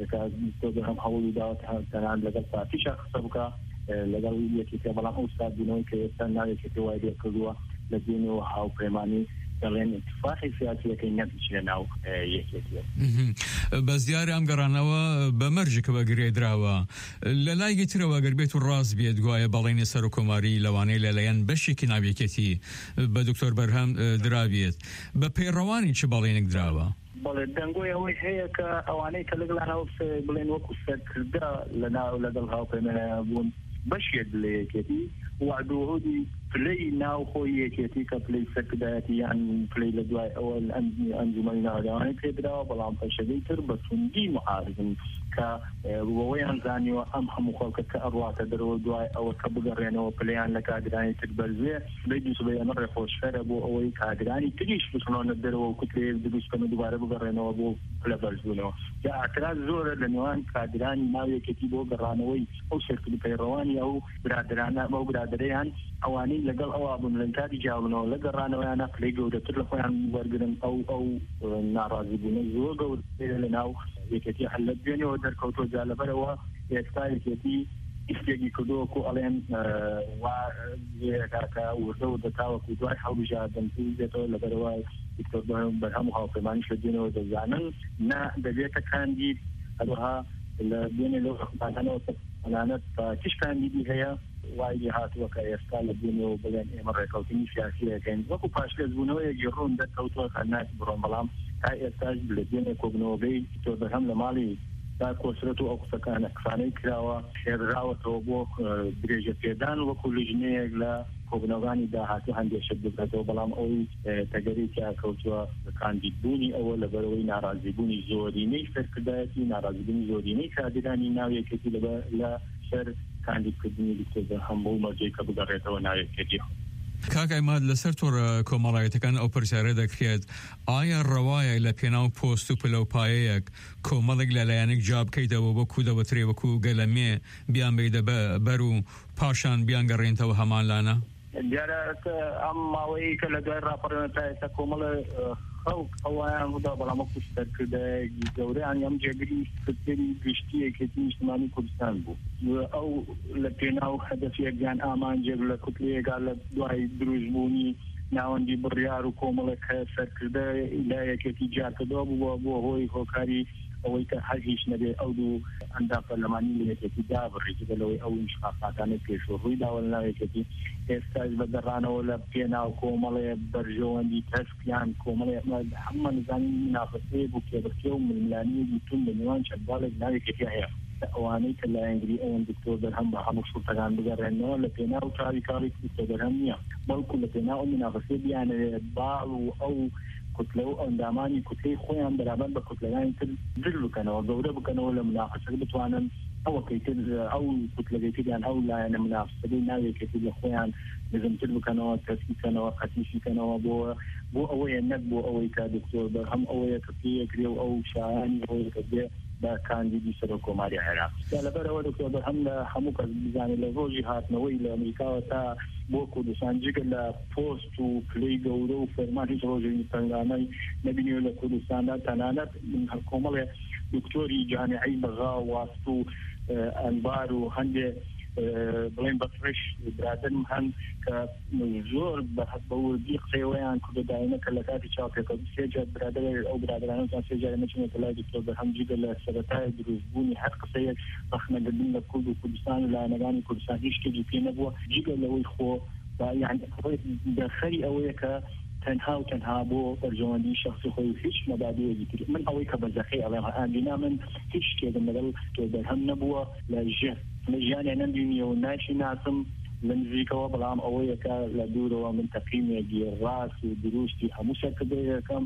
هەم هەوڵی داوە تەنان لەگەڵ پارتیشا قسە بکە لەگەڵ یەکێتیە بەڵام ئەو ساردبوونەوەی کە ئێستا ناوێکێتی وای لێ کردووە لە دوێنەوە هاوپەیمانی دەڵێن اتفاقی سیاسیەکەی نەبچێ ناو یەکێتیە بەس دیارە ئەم گەڕانەوە بە مەرجێکە بەگرێدراوە لە لای ترەوە گەر بێت و ڕاست بێت گوایە بەڵێنی سەر و کۆماری لەوانەیە لەلایەن بەشێکی ناویەکێتی بە دکتۆر بەرهەم درابێت بە پەیڕەوانی چ بەڵێنێک دراوە؟ بەڵێ دەنگۆی ئەوەی هەیە کە ئەوانەی کە لەگەڵانەوە بڵێن وەکو سەرکردە لە ناو لەگەڵ هاوپەیمانیان بوون بەشێک لە یەکێتی وعدوهودی پلەی ناو خۆی یەکێتی کە پلەی سەرکردایەتی یان پلەی لە دوای ئەوە ئەنجومەنی ناوەندەوانی پێدراوە بەڵام پەشەکەی تر بە توندی معارضن کە ڕوەوەیان زانیوە ئەم هەموو خەڵکە کە ئەڕواتە دەرەوە دوای ئەوە کە بگەڕێنەوە پلەیان لە کادرانی تر بەرزێ بەی دووسبەی ئەمە ڕێخۆشخەرە بۆ ئەوەی کادرانی تریش بچنۆنە دەرەوە و کوتلەیەک دروستکەن و دووبارە بگەڕێنەوە بۆ پلە بەرزبوونەوە یا ئاعتراض زۆرە لە نێوان کادرانی ناویەکەتی بۆ گەڕانەوەی ئەو سەرکرد پەیڕەوانی ئەو برادرانە ئەو برادرەیان ئەوانەی لەگەڵ ئەوە بوون لە کاتی جیاوبوونەوە لە گەڕانەوەیانە پلەی گەورەتر لە خۆیان وەرگرن ئەو ئەو ناڕازیبوونە زۆر گەورە لە ناو یەکێتی هەل لە دوێنێەوە دەرکەوتۆ جا لەبەرەوە ئێستا یەکێتی استێگی کردووەکو ئەڵێن وەکە وردە و دەتاوەکو دوای هەڵبژار دەمپی دێتەوە لەبەرەوە دکتۆر بەرهەم و هاوپەیمانیش لە دوێنەوە دەزانن نا دەبێتە کاندید هەروەها لە دوێنێ لەو ئەخبارانەوە تەنانەت تیش کاندیدی هەیە وای هاتووە کە ئێستا لە دوێنەوە بڵێن ئێمە ڕێکەوتنی سیاسی دەکەین وەکو پاشکەسبوونەوەیەکی ڕوون دەرکەوتووە هەرناسی بڕۆن بەڵام تا ئێستاش لە دوێنێ کۆبنەوەبەی دکتۆر بەرهەم لە ماڵی تا کۆسرەت و ئەو قسەکانە قسانەی کراوە خێرراوەتەوە بۆ درێژە پێدان وەکو لژنەیەک لە کۆبنەوەکانی داهاتوو هەندێشت بکرێتەوە بەڵام ئەوی تەگەری کەوتووە کاندیدبوونی ئەوە لەبەرەوەی ناڕازیبوونی زۆرینەی سەرکردایەتی ناڕازیبوونی زۆرینەی کادرانی ناویەکەتی لە سەر کاندیدکردنی دکتۆر بەرهەم بۆ مەرجەی کە بگەڕێتەوە ناویەکەتی کاک ئەیماد لەسەر تۆڕە کۆمەڵایەتەکان ئەو پرسیارە دەکرێت ئایا ڕەوایە لە پێناو پۆست و پلەپایەیەک کۆمەڵێک لەلایەنێک جا بکەیتەوە وەکو دەوەترێ وەکو گەلەمێ بیان بێدە بەر و پاشان بیان گەڕێنتەوە هەمان لانە دیارە ئەم ماوەیە کە لە دوای ڕاپەڕێنە تا ئێستا کۆمەڵە خەڵک ئەویان ودا بەڵام وەکو سەرکردەیەکی گەورەیان یەم جێگری سکرتێری گشتیەکێتی نیشتمانی کوردستان بوو ئەو لە پێناو هەدەفێکیان ئامانجێک لە کوتلەیەکا لە دوای دروستبوونی ناوەندی بڕیار و کۆمەڵێک سەرکردە لایەکێتی جارکردەوە بووە بۆ هۆی هۆکاری ئەوەی کە هەر هیچ نەبێ ئەو دوو ئەندام پەرلەمانی لە یەکێتی دابڕێت بەلەوەی ئەو انتخاباتانە پێشوڕووی داوە لە ناو یەکێتی ئێستاش بەدەڕانەوە لە پێناو کۆمەڵێ بەرژەوەندی تەسکیان کۆمەڵێ هەموو نزانین منافەسەیە بوو کێبرکێ و ململانیەکی تون لە نێوان چەنداڵێک ناو یەکێتی هەیە ئەوانەی کە لایەنگری ئەوەن دکتۆر بەرهەم بە هەموو شوڕتەکان بگەڕێنەوە لە پێناو چاوی کاڕی دکتۆر بەرهەم نییە بەڵکو لە پێناو منافەسەی بیانەوێت باڵ و ئەو کوتلە و ئەندامانی کوتلەی خۆیان بەرامبەر بە کوتلەکانی تر دل بکەنەوە گەورە بکەنەوە لە منافەسەکە بتوانن ئەوەکەی تر ئەو کوتلەکەیتریان ئەو لایەنە منافەسەکەی ناوێکێتی لە خۆیان نزمتر بکەنەوە تەسکیکەنەوە قەتیشیکەنەوە بۆ بۆ ئەوەیە نەک بۆ ئەوەی کا دکتۆر بەرهەم ئەوەیە کە پێیەکرێ و ئەو شایانی ئەوەیە کە بێ بە کاندیدی سەرۆک کۆماری عێراق لەبەرەوە دکتۆر بەرهەم لە هەموو کەس بزانێت لە ڕۆژی هاتنەوەی لە ئەمریکاوە تا بۆ کوردستان جگە لە پۆست و پلەی گەورە و فەرمان هیچ ڕۆژێکی تەنگانەی نەبینیوە لە کوردستاندا تەنانەت کۆمەڵێ دکتۆری جامعەی بەغا واست و ئەنبار و هەندێ بڵێن بەفرش برادرم هەن کە زۆر بەوردی قسەیەوەیان کوردە داینە کە لە کاتی چاوپێکەوە سێجار برادر ئەو برادرانەتان سێجار نەچێتە لای دکتۆر بەرهەم جگە لە سەرەتای دروستبوونی هەر قسەیەک بەخنەگردن لە کورد و کوردستان و لایەنەکانی کوردستان هیچ شتێکی پێ نەبووە جگە لەوەی خۆ یعنی دەرخەری ئەوەیە کە تەنها و تەنها بۆ بەرژەوەندی شخصی خۆی هیچ مەبادئێکی تر من ئەوەی کە بەزەخەی ئەڵێم ئاندینا من هیچ شتێکم لەگەڵ دکتۆر بەرهەم نەبووە لە ژێر لە ژیانێ نەبینیەوە ناشی ناسم لە نزیکەوە بەڵام ئەوەیەکە لە دوورەوە من تەقییمێکی ڕاست و دروستی هەموو سەرکردەیەکەم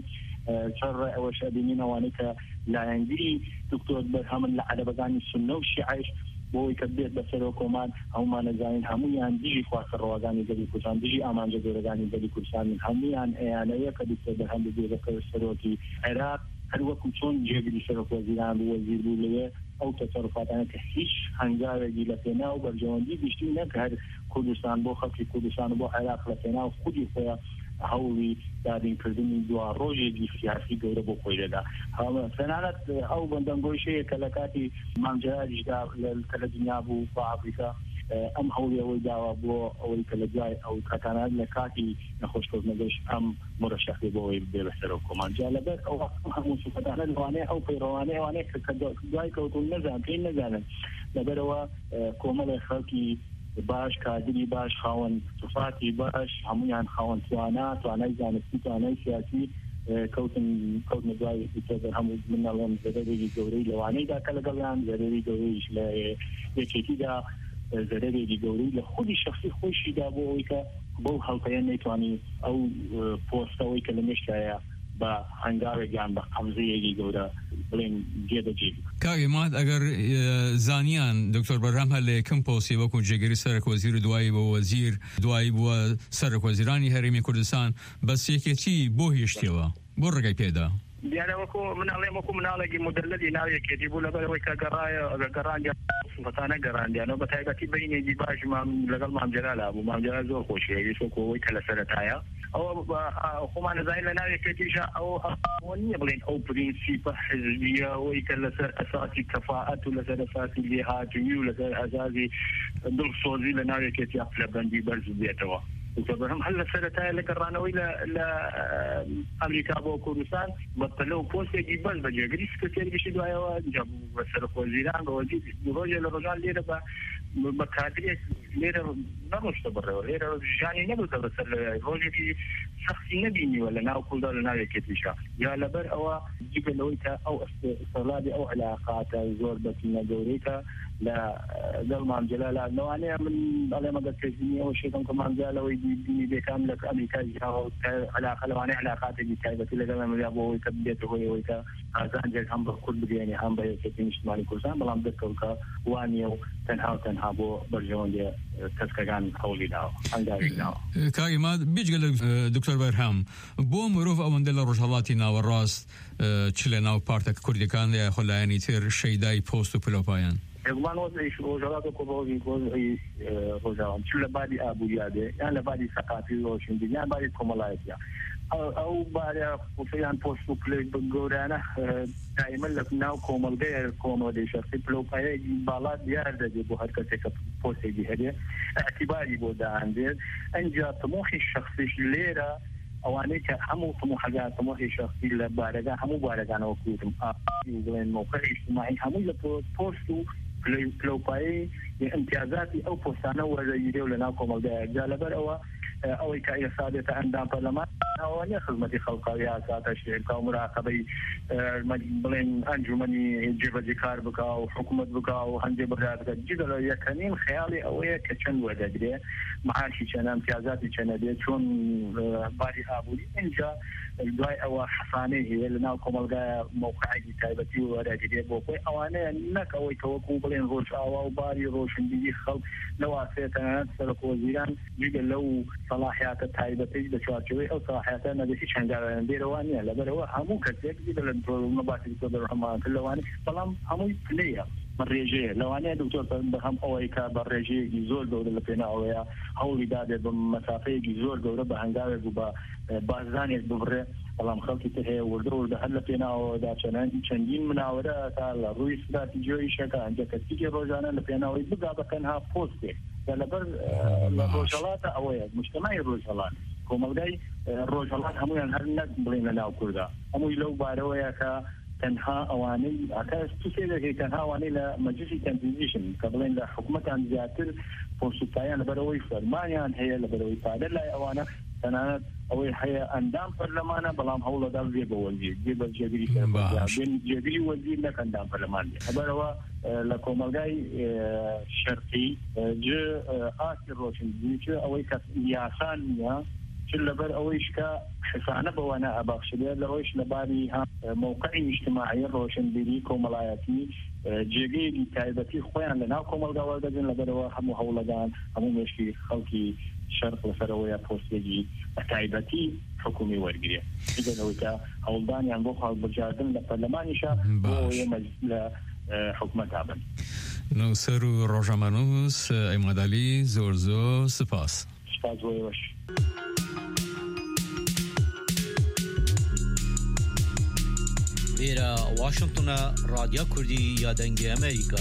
چڕ ئەوە شەبینینەوانەی کە لایەنگری دکتۆر بەرهەمن لە عەرەبەکانی سوننە و شیعەیش بۆی کە بێت بەسەرەوە کۆمان هەمومان نەزانین هەمویان دژی خواستە ڕەوەگانی دەری کوردستان دژی ئامانجە گەورەکانی دەری کوردستان هەمویان ئەیانەیە کە دکتۆر بەرهەم بێتە سەرۆکی عێراق هەر وەکو چۆن جێگری سەرۆک وەزیران و وەزیر بوو لەوێ ئەو تەسەڕفاتانە کە هیچ هەنگاوێکی لە پێناو بەرژەوەندی گشتی نەکە هەر کوردستان بۆ خەڵکی کوردستان و بۆ عێراق لە پێناو خودی خۆیان هەوڵی دادینکردنی دوا ڕۆژێکی سیاسی گەورە بۆ خۆی دەدا تەنانەت ئەو بەندەنگۆیشەیە کە لە کاتی مانجەیاریشدا کە لە دنیا بوو بۆ ئافریقا ئەم هەوڵی ئەوەی داوا بۆ ئەوەی کە لە دوای ئەو کاتانە لە کاتی نەخۆشکردنەوەش ئەم مرەشەخی بۆ ئەوەی بێ بەسەرەوە کۆمانجا لەبەر ئەو هەموو سوفەتانە لەوانەیە ئەو پەیڕەوانەیە ئەوانەیە کە دوای کەوتون نەزان پێی نەزانن لەبەرەوە کۆمەڵی خەڵکی باش کادری باش خاوەن صفاتی باش هەمویان خاوەن توانە توانای زانستی توانای سیاسی کەوتن کەوتنە دوای دکتۆر بەرهەم منەڵێم زەرەرێکی گەورەی لەوانەیدا کە لەگەڵیان زەرەری گەورەیش لە یەکێتیدا زەرەرێکی گەورەی لە خودی شخصی خۆشیدا بۆ ئەوەی کە بەو هەڵپەیە نەیتوانی ئەو پۆستەوەی کە لە مێشتایە بە هەنگاوێکیان بە قەمزەیەکی گەورە بڵێن گێدەجێ کاگی مات ئەگەر زانیان دکتۆر بەرهەم هەر لە یەکەم پۆستی وەکو جێگەری سەرۆکوەزیر و دوایی بۆ وەزیر دوایی بووە سەرۆکوەزیرانی هەرێمی کوردستان بەس یەکێتی بۆ هێشتەوە بۆ ڕێگای پێدا دیانە وەکو مناڵێ وەکو مناڵێکی مدللی ناوێکێتی بوو لەبەرەوەی کە گەڕایە گەڕاندیا سڵتانە گەڕاندیانەوە بە تایبەتی بینێکی باش لەگەڵ مامجلالە بوو مامجلال زۆر خۆشیەوی سۆکۆەوەی کە لە سەرەتایە ئەوە خۆمان نەزانین لە ناوێکێتیشە ئەوە نییە بڵێن ئەو پرینسیپە حزبیە ئەوەی کە لەسەر ئەساسی کەفاعەت و لەسەر ئەساسی لێهاتووی و لەسەر ئەزازی دڵسۆزی لە ناوێکێتی ئەفلەبەندی بەرز بێتەوە وتبرهم هل سرتها لك الرانوي ل ل امريكا بو كردستان بطلوا بوست يجي بس بجريس كثير بيشدوا ايوا جابوا وزير وزيران وزير روجل الرجال ليه بقى بكادري ليه نمش تبرر ليه يعني نبغى بس الروجل شخصي نبيني ولا ناو كل دول ناو يكتشا يا لبر او جيب لويتا او استغلالي او علاقات زور بتنا دوريكا لا دل مام جلاله لو انا من على ما قلت لي اول شيء كم مام جلاله ويدي بكامل امريكا جاء علاقه لو انا علاقات دي كايبه لما ما يابو يكبيته هو ويكا ازان جل هم كل يعني هم بيكتين اجتماعي كلسان بلام دكوكا وانيو تنها تنها بو برجون دي تسكان حولي داو عندي داو كايما بيجي دكتور برهام بو مروف اوندل رجالاتنا والراس تشلنا بارتك كردكان يا خلاني تير شيداي بوست بلوبايان اغمان وضعيش روجالات وكبوزي كوزي روجالات شو لبادي ابو يادي يعني لبادي ثقافي روشن دي يعني بادي كومالايتيا او او بادي وفيان بوستو بلاي بغورانا دائما لك ناو كومال غير كومال دي شخصي بلو باي بالات يارد دي بو حركتك بوستي دي هدي اعتباري بو دا عندي انجا طموحي الشخصي ليرا اواني كهمو طموحات طموحي شخصي لبارغا همو بارغا نو كوتم يقولون موقع اجتماعي همو لبوستو لو باي امتيازاتي او بوستانه ولا يديو لنا كومال دا جالبر او او كاي سادته عند برلمان او ان خدمه خلقيه ساعه شركه مراقبه بلين انجمني جبهه كار بكا وحكومه بكا وهندي براد جدل يكنين خيالي او كچن ودادري معاشي كان امتيازاتي كان دي شلون باري ابو انجا الدواي او حصانه هي لنا كومال موقعي تايبتي ولا جدي بوكو اوانه انك او توكو بلين روش او باري روشن دي خلق نواسيتنا سلك وزيران جدل لو صلاحيات التايبتي دشواتوي او صلاحيات نبي شان قال ديرواني لا برو همو كتيك جدل مباشر تقدر الرحمن كلواني طالما همو بلاير مريجي لو انا دكتور بهم اويكا بريجي زول دور لبينا اويا هولي داد بمسافه زول دور بهنگاوي بو بازاني ببره والله خلقي ته ودور ده هلا فينا او دا چنان چندين مناوره تاع روي استراتيجي شكا عندك تيجي روزانه لبينا ويبقى بكنها بوست لبر الروجالات اويا مجتمعي الروجالات كوموداي الروجالات هم هرنك بلينا ناو كلها هم لو بارويا كا تنها اواني اكاس تسير تنها اواني لمجلس تنفيذيشن قبلين لحكومه عن زياتر فرصتايان بروي فرمانيان هي لبروي فادر لا اوانا تنانات اوي هي اندام برلمان بلام هولا دال دي بولدي دي بالجبري بين جبري ودي لك اندام برلمان بروا لكومالغاي شرقي جو اخر روشن دي اوي كاس ياسان كل بر اويش كا حسانه بوانا اباخشليه لويش لباري موقعي اجتماعي روشن بيدي كوملاياتي جيجي تايبتي خويان لنا كومل غوالدين لبروا همو هولدان همو مشكي خلقي شرق لسرويا بوستيجي تايبتي حكومي ورقريه اذا لو كا هولدان يعني بوخال بجاردن لبرلمان شا هو يمجل حكومه تابن نو سرو روجامانوس ايمادالي زورزو سپاس سپاس ويوش إلى واشنطن راديو كردي يا دنجي أمريكا.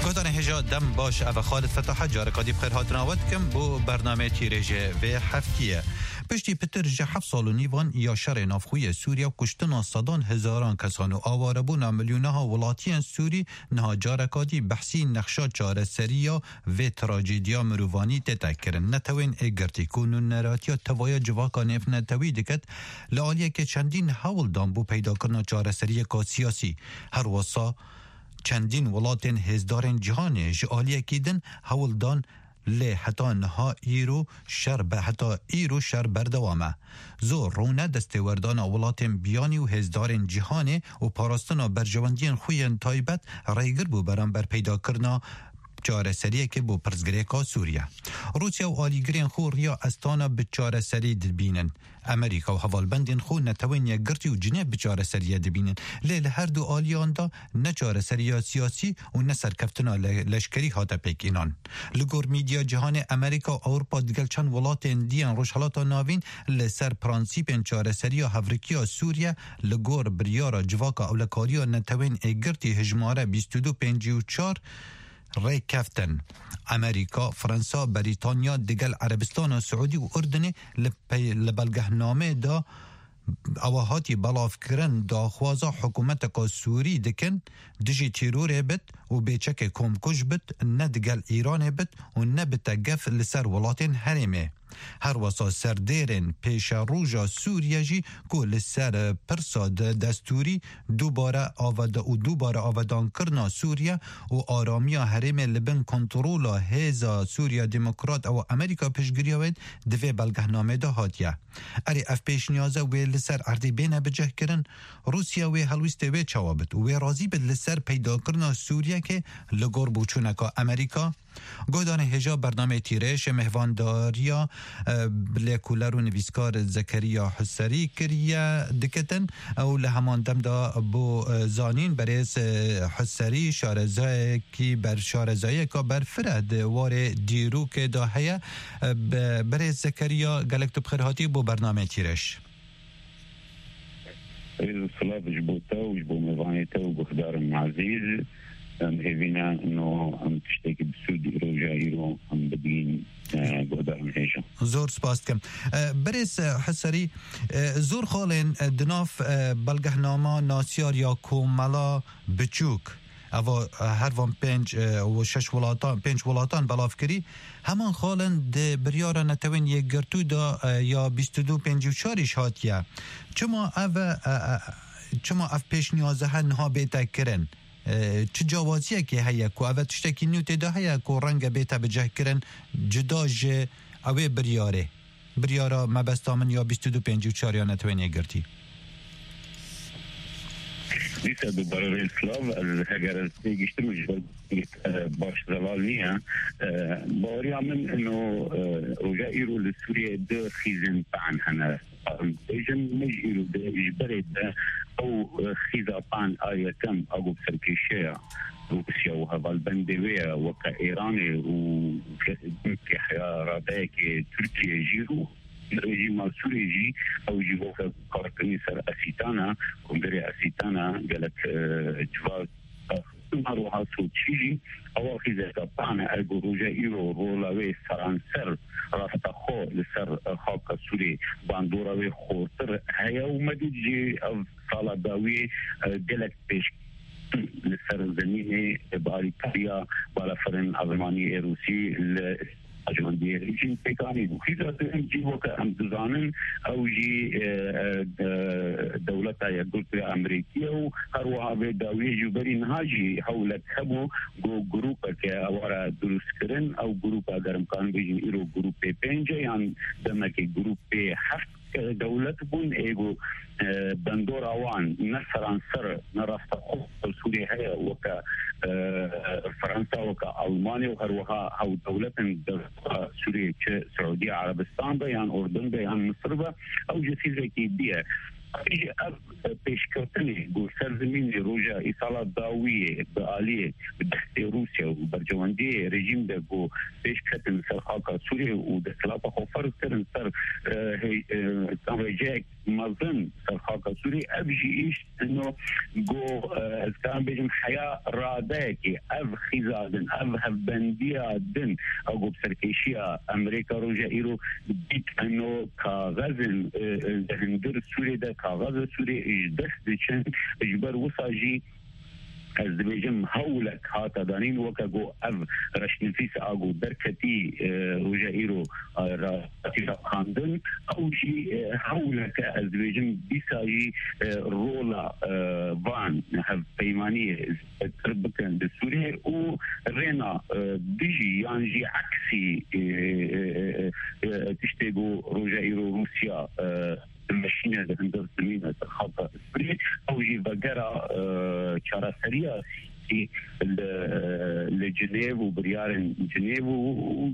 گودان هجا دم باش او خالد فتاح جار قادی بخیر هاتناوت کم بو برنامه تیرجه و هفتیه پشتی پتر جه هفت سال و نیوان یا شر نافخوی سوریا کشتنا صدان هزاران کسان و آواره بونا ملیونها ولاتیان سوری نها جار قادی بحثی نقشا جار سریا و تراجیدیا مروانی تتکرن نتوین اگرتی کنون نراتیا توایا جواکا نف نتوی دکت لعالیه که چندین حول دان بو پیدا کرنا جار سریا کا سیاسی هر وصا چندین ولاتن هزدارن جهان جعالیه کیدن حولدان لی حتی نها ایرو شر به حتی ایرو شر بردوامه زور رونه دستوردان ولاتن بیانی و هزدارن جهانه و پاراستنا برجواندین خوین تایبت رایگر بو بران بر پیدا کرنا چاره سریه که بو پرزگریکا سوریه روسیا و آلیگرین خو ریا استانا به چاره سری دبینن امریکا و حوالبندین خو نتوین یک گرتی و جنه به چاره سریه دبینن لیل هر دو آلیان دا نه چاره سریه سیاسی و نه سرکفتنا لشکری هاتا پیکینان لگور میدیا جهان امریکا و اروپا دیگل چند ولات اندیان روشحالاتا ناوین لسر پرانسیپین چاره سریه هفرکیا سوریه لگور بریارا جواکا اولکاریا نتوین اگرتی هجماره بیست و دو پنجی و چار ری کفتن امریکا، فرانسا، بریتانیا، دیگل عربستان و سعودی و اردن لبلگهنامه دا اواهاتی بلاف کرن دا خوازا حکومت کا سوری دکن دجی تیرور بد و بیچک کمکش بد نه دیگل ایران بد و نه بتگف لسر ولاتین حریمه هر واسا سردیرن پیش روژا سوریه جی که لسر پرسا دستوری دوباره آوده و دوباره آودان کرنا سوریه و آرامیا حریم لبن کنترولا هیزا سوریه دموکرات و امریکا پیشگیری وید دوی بلگهنامه ده هاتیه اری اف پیش نیازه و لسر اردی بینه بجه کرن روسیا و هلویست و چوابت و رازی بد لسر پیدا کرنا سوریه که لگور بوچونکا امریکا گودان هجا برنامه تیرش مهوانداریا بلیکولر و نویسکار زکریا حسری کریه دکتن او لهمان دم دا بو زانین بریز حسری شارزای کی بر شارزای که بر فرد وار دیرو که دا هیا بریز زکریا گلکتو بخیرهاتی بو برنامه تیرش الصلاة جبوتا وجبو مضانيتا وبخدار معزيز ام هيفينا انه ام تشتكي بسودي روجايرو ام بدين قدر هيجا زور سپاس کم برس حسری زور خالن دناف بلگهنامه ناسیار یا کوملا بچوک او هر وان پنج و شش ولاتان پنج ولاتان بلاف کری همان خالن ده بریارا نتوین یک گرتو دا یا بیست و دو پنج و چارش هاتیه چما او چما اف پیش نیازه هنها بیتا کرن چه جوازیه که هیا که اوه تشتکی نیوته ده هیا که رنگ بیتا بجه کرن جدا جه اوه بریاره بریارا مبستامن یا بیست و دو پنج و چار یا نتوین یک گرتی لسه دوباره اسلام اگر تيجي باش زوالنيها بوري من انه رجائر لسوريا ده خيزن طعن هنا ايجن مجيرو ده اجبرت او خيزا طعن ايه كم اقو بسركيشيا روسيا وهذا البندوية وكا ايراني وكي حياراتك تركيا جيرو الرجيم السوري او جيبوك قارقني سر اسيتانا كومبري اسيتانا قالت جواز مروها صوت شيجي او خيزة طعنا الجو رجائيرو رولاوي سرانسر رافتا خو لسر خاك السوري باندوراوي خورتر هيا ومدد جي صالة داوي قالت بيش لسر زميني باريكاريا بالا فرن ألماني روسي اجماندی ریجین پیکانی بخیزه ام جی وکا ام دزانن او جی دولتا یا گروپ امریکی او هر وها داوی جبری نهاجی حولت خبو گو گروپ که اوارا درست کرن او گروپ اگر امکان بیجین ایرو گروپ پنجه یان دمکی گروپ هفت دولت بون ایگو بندور اوان نصران سر نرافت خوب سوري هيا وكا فرنسا وكا ألمانيا وهروها هاو دولة سوريا سعودية عربستان بيان أردن بيان مصر أو جسيزة كيبية ايجي اب پیشکتنی گو سرزمین روجا ایصالات داویه بآلیه بدخت روسیا و برجواندی رژیم ده گو پیشکتن سر خاکا سوریه و دستلاتا خوفر کرن سر تنرجه مظن سرخاك سوري أبجي إيش إنه جو از كان بيجم حياة راداكي أف خزادن أف هفبندية دن أو بسركيشيا أمريكا روجا إيرو بيت إنه كاغازن هندر سوري ده كاغاز سوري إجدس ديشن إجبر وصاجي از دبیجم هولک هاتا دانین وکا گو اف رشنفیس آگو درکتی روژا ایرو راتی را خاندن او جی هولک از دبیجم بیسایی رولا وان هف پیمانی تربکن بسوریه و رینا بیجی یانجی عکسی تشتگو روژا ایرو روسیا المشينة اللي عندها زمينة الخاطئة السورية أو يجي بقرة شارع سريع في لجنيف وبريار جنيف و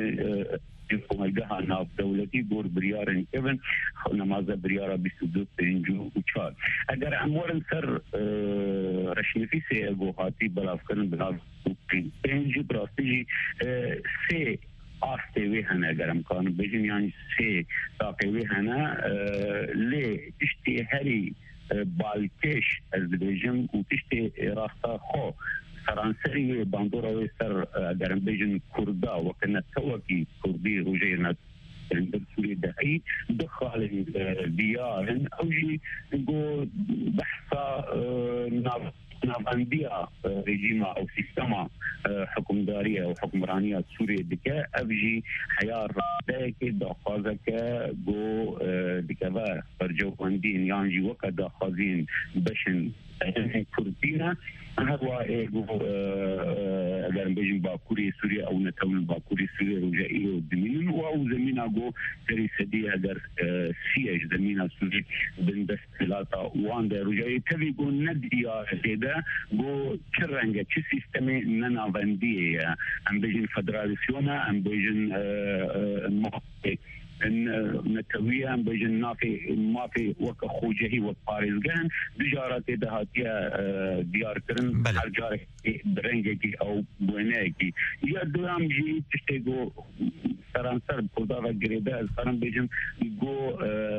يفهم الجهة ناف دولتي بور بريار كيفن نمازة بريارة بسدود تنجو وشار أجر أمور سر رشني في سي أبوهاتي بلافكرن بلاف تنجو براستيجي سي آسته وی هنه اگر امکان بجن یعنی سه تاقه وی هنه لی تشتی هری بالکش از بجن و تشتی راستا خو سرانسری باندورا وی سر اگر بجن کردا وکنه توکی کردی روژیرنا در سوری دهی دخال دیارن اوجی گو بحثا ناف نافندية رجيمة أو سيستما حكمدارية أو حكمرانية سوريا دكا أبجي حياة رادك داخازك جو دكا فرجو واندين يانجي وكا داخازين بشن كردينا هو جو اگر بيجن باكوري سوريا أو نتول باكوري سوريا رجائي ودمين أو زمينا جو تري سدي اگر سياج زمينا سوري بندست ثلاثة وان ده رجائي تبي جو نديا هذا جو كرنجة كي سيستمي ننا فاندية أم بيجن فدراليسيونا أم بيجن مخطئ ان نتويا بجن نافي ما في وك خوجهي وباريزغان دجارات دهاتيا ديار كرن الجارك برنجي او بويناكي يا دوام جي تشتغو سرانسر بودا وغريدا سران بجن جو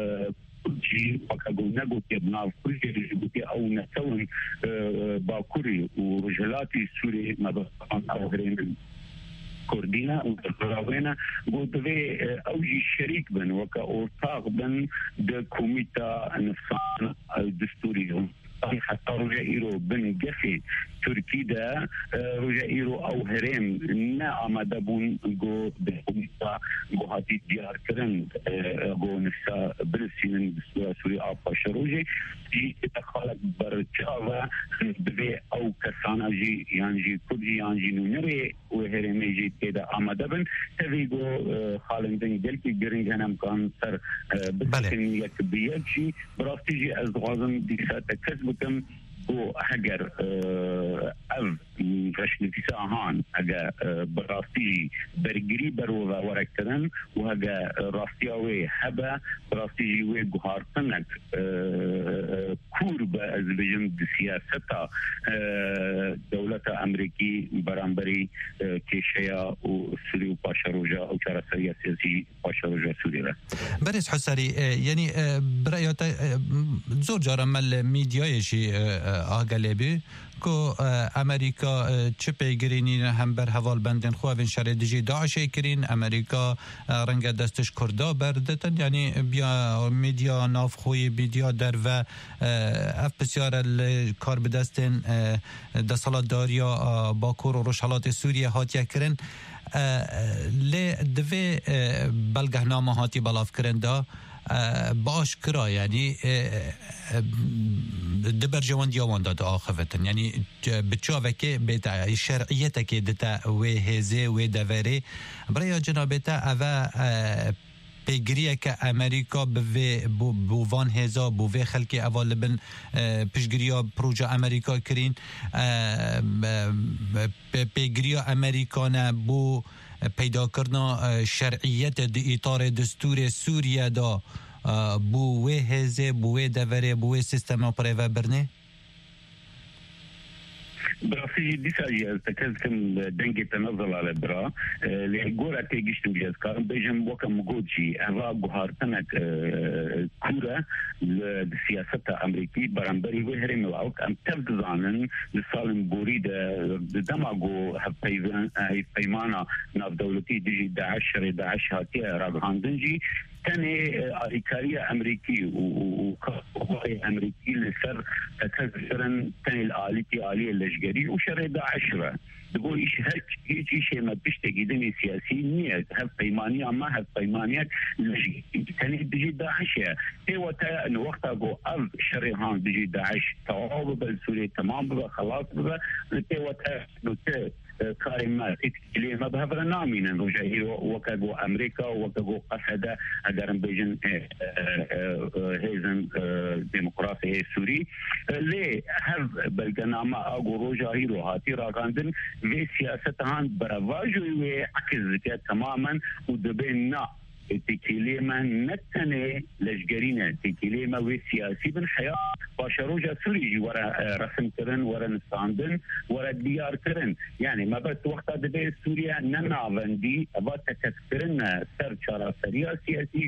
جي وكاغو نغو تبنا كل جيبوتي او نتون باكوري ورجلاتي سوري مدرسان او غرين كردينا وكراوينا بودوي اوجي شريك بن وكا اورتاق بن د كوميتا نفسان الدستوري حتى رجائيرو بن جفي تركي دا رجائيرو او هرم نا امدبون جو بكوميتا جو هاتي ديار كرن جو نفسا برسين سوري ابا شروجي جي تخالق برچاوا دوي او كسانا جي يعني جي كردي يعني جي نوري وهرمي جي تدا امدبن تبي جو خالندن دلكي جرين هنم كان سر بسكن يكبيات جي برافتي جي ازغازم ديسا تكسب كم و اگر اف رشن فيسا هان اگر براستی برگری برو و ورکتن و اگر راستیاوی هبا براستیجی وی گوهارتنک کور با از بجن سیاستا دولت امریکی برانبری کشیا و سوری و پاشروجا و چرا سریا سیاسی پاشروجا سوری را برس حساری یعنی برایات زور جارم مل میدیایشی آگلبی کو امریکا چه پیگرینی هم بر حوال بندن خواه شر دیجی داعش کرین امریکا رنگ دستش کردا بردتن یعنی بیا میدیا ناف خوی بیدیا در و اف بسیار کار بدستن دستالات داریا باکور و روشالات سوریه هاتیه کرن لی دوی بلگهنامه هاتی بلاف کرن دا باش کرا یعنی دبر جوان دیوان داد آخفتن یعنی بچاوکه بیتا شرعیتکه دتا وی هزه وی دوره برای جنابتا اوه پیگریه که امریکا به بووان هزا بووی خلکی اول بن پیشگیریا پروژه امریکا کرین پیگریا امریکانه بو پیدا کردن شرعیت دی اطار دستور سوریه دا بووی هزه بووی دوره بووی سیستم پره و برنه براسي دي ساجي تكلم دنجي تنظل على برا لجورة تيجيش نجاز كارم بيجم وكم موجودشي أنا بهارتنك كورة للسياسة الأمريكية برامبري وهرم الأوك أم تفضلان لسالم بوريدة دماغو هفيفان هفيمانا ناف دولتي ديجي داعش داعش هاتيا راغاندنجي تاني أريكارية أمريكي وكوكوية أمريكي لسر تكسرن تاني الآليتي آلية اللجري وشر داعشرة تقول إيش هيك هيك شيء ما بيشتكي دني سياسي نية هف بيمانية ما هف بيمانية لجي تاني بيجي داعشة هي وقتها إنه وقتها جو أرض شريهان بيجي داعش تواب بالسورية تمام بقى خلاص بقى هي وقتها نت كاريمات اللي ما بهذا نامين إنه جاي وكجو أمريكا وكجو قصدا أقرن بيجن هيزن ديمقراطية سوري ليه هذا بالجنامة أقول رجاهيرو هاتي راغاندن في سياستهان برواجو وعكس تماما ودبنا تكليما نتنه لجرينا تكليما وسياسي بن حياة باشروجا سوري ورا رسم كرن ورا نستاندن ورا ديار كرن يعني ما بس وقت دبي سوريا ننافندي ابا تكسرنا سر شارع سريع سياسي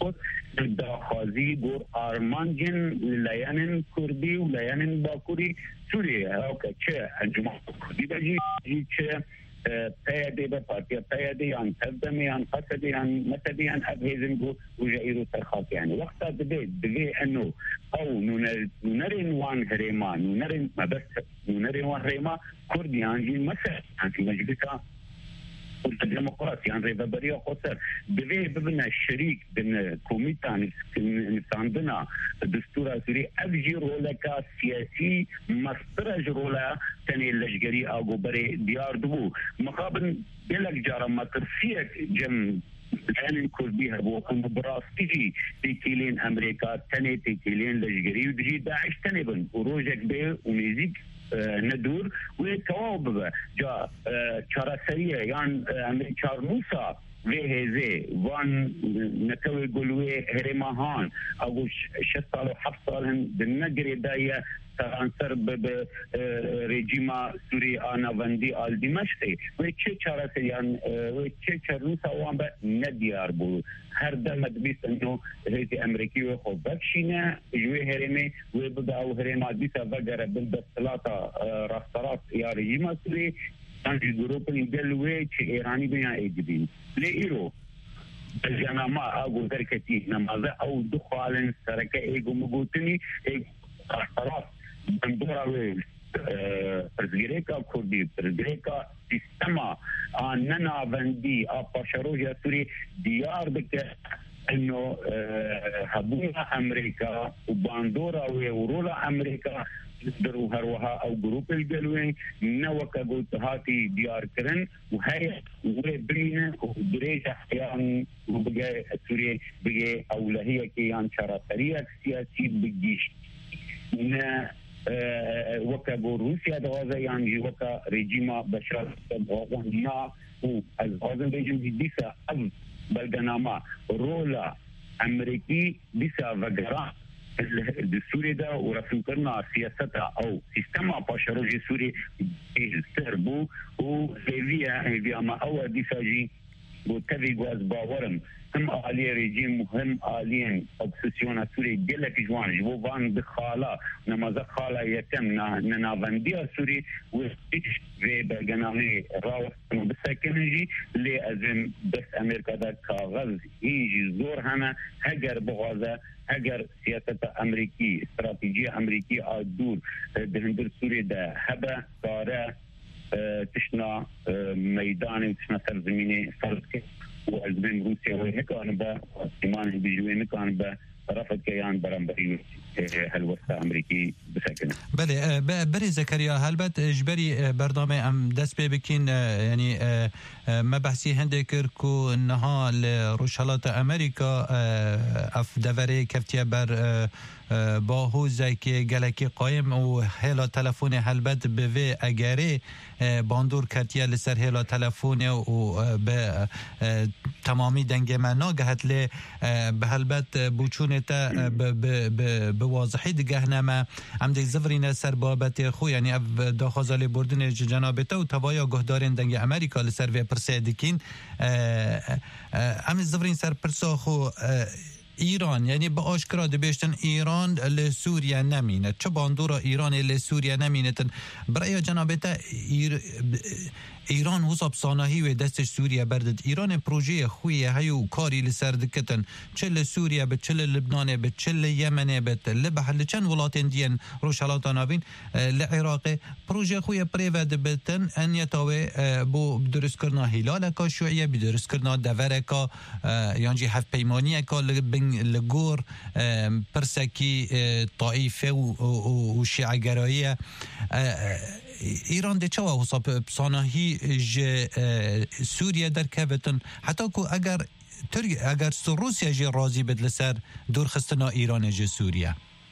داخازي دور ارمانجن ليانن كردي وليانن باكوري سوريا اوكي چه انجمن كردي بجي چه پیاده به پارتیا پیاده آن تقدمی آن قصدی آن متدی آن ابهزن گو وجایرو ترخاط يعني وقت دبي دبي انه او نرين وان هريما نرين ما بس نرين وان هريما كرديان جين مثلا في مجلسها الديمقراطية عن ريبة بريا قصر بذي ببنا الشريك بين كوميتان نستعندنا دستورة سوري أبجي رولكا سياسي مسترج رولا تاني اللججري أغو بري ديار دبو مقابل بلك جارة ما ترسيك جم الآن كردي هبو أن براس تجي تيكيلين أمريكا تاني تيكيلين لججري ودجي داعش تاني بن وروجك بي ونزيك ندور وتواب جا چارسریه یان امریکار موسا وهزه وان نتوي قلوه هرمهان او شت سال و هفت سال بالنقر دايه ترانسر بريجيما سوري انا وندي ال دمشق وچه چارسریان وچه چروسا وان نديار بو هر دم دبیس انه رئیس امریکی و خود بخشینه جوی هرمه و بداو هرمه دیسا وگر بالبسلاتا راسترات یا رژیم سوری انجی گروپ نیدلوه چه ایرانی بنا ایجبین لیرو بالجنامه اگو درکتی نمازه او دخوالن سرکه ایگو مگوتنی ایگو راسترات بندوراوه پرزگریکا کردی پرزگریکا سیستما آننا وندی آپا شروجه سوری دیار بکه انه هبونا امریکا و باندورا و ورولا امریکا درو هروها او جروب الجلوين نوكا قلت هاتي ديار كرن وهي وبرينا ودريجة احيان وبقى سوريا بقى اولهية كيان شرطرية سياسي بجيش نا وكا روسيا دوازا يعني وكا ريجيما بشار دوازا نا وازازن ريجيم ديسا از بلدناما رولا امريكي ديسا وغران السوري ده ورسم كرنا سياستها او سيستما باشروجي سوري سربو وزيفيا هيفيا ما اول ديساجي وتبي جواز باورم هم آلية ريجيم مهم آليين أبسسيون سوري دلك جوان جبو فان بخالا نماذا خالا يتم ننافندية سوري وستيش في برغنامي راوة بساكنجي اللي أزم بس أمريكا دا كاغز يجي زور هنا هجر بغازة هجر سياسة أمريكي استراتيجية أمريكي آدور دهندر سوري دا هبا كارا تشنا ميدان تشنا سرزميني فرزكي وأزمين روسيا وهكذا با إيمان بيجوين كان با رفض كيان برامبري هالوسط أمريكي بسكنه. بله بري زكريا هلبت إجباري برنامج أم دست بكين يعني ما بحثي هندكر كو إنها لرشالات أمريكا أف دفري كفتيا بر با هوزه که گلکی قایم و هلا تلفون هلبت به وی اگره باندور کرتیه لسر هلا تلفون و به تمامی دنگ من ناگهت لی به هلبت بوچونه تا به واضحی دگه نمه هم دی زفرین سر بابت خو یعنی داخوزالی بردن جنابتا و توایا گهدارین دنگ امریکا لسر وی پرسه دکین هم زفرین سر پرسا خو ایران یعنی با آشکرا دبیشتن ایران لسوریا نمینه چه باندورا ایران لسوریا نمینه برای جنابتا ایر ایران حساب ساناهی و دست سوریا بردد ایران پروژه خویه هیو کاری لسر دکتن چه لسوریا به چه لبنان به چه یمن به لبحل چند ولاتین دین روشالات نابین لعراق پروژه خویه پریود بتن ان یتاوی بو درست کرنا هلالکا شوعیه بدرست کرنا دورکا یانجی هف پیمانیه که لگور پرسکی طائفه و شیعگراییه ایران ده چوا حساب ساناهی ج سوریا در کهوتن حتی که اگر اگر روسیا ج راضی بد لسر دور خستنا ایران ج سوریا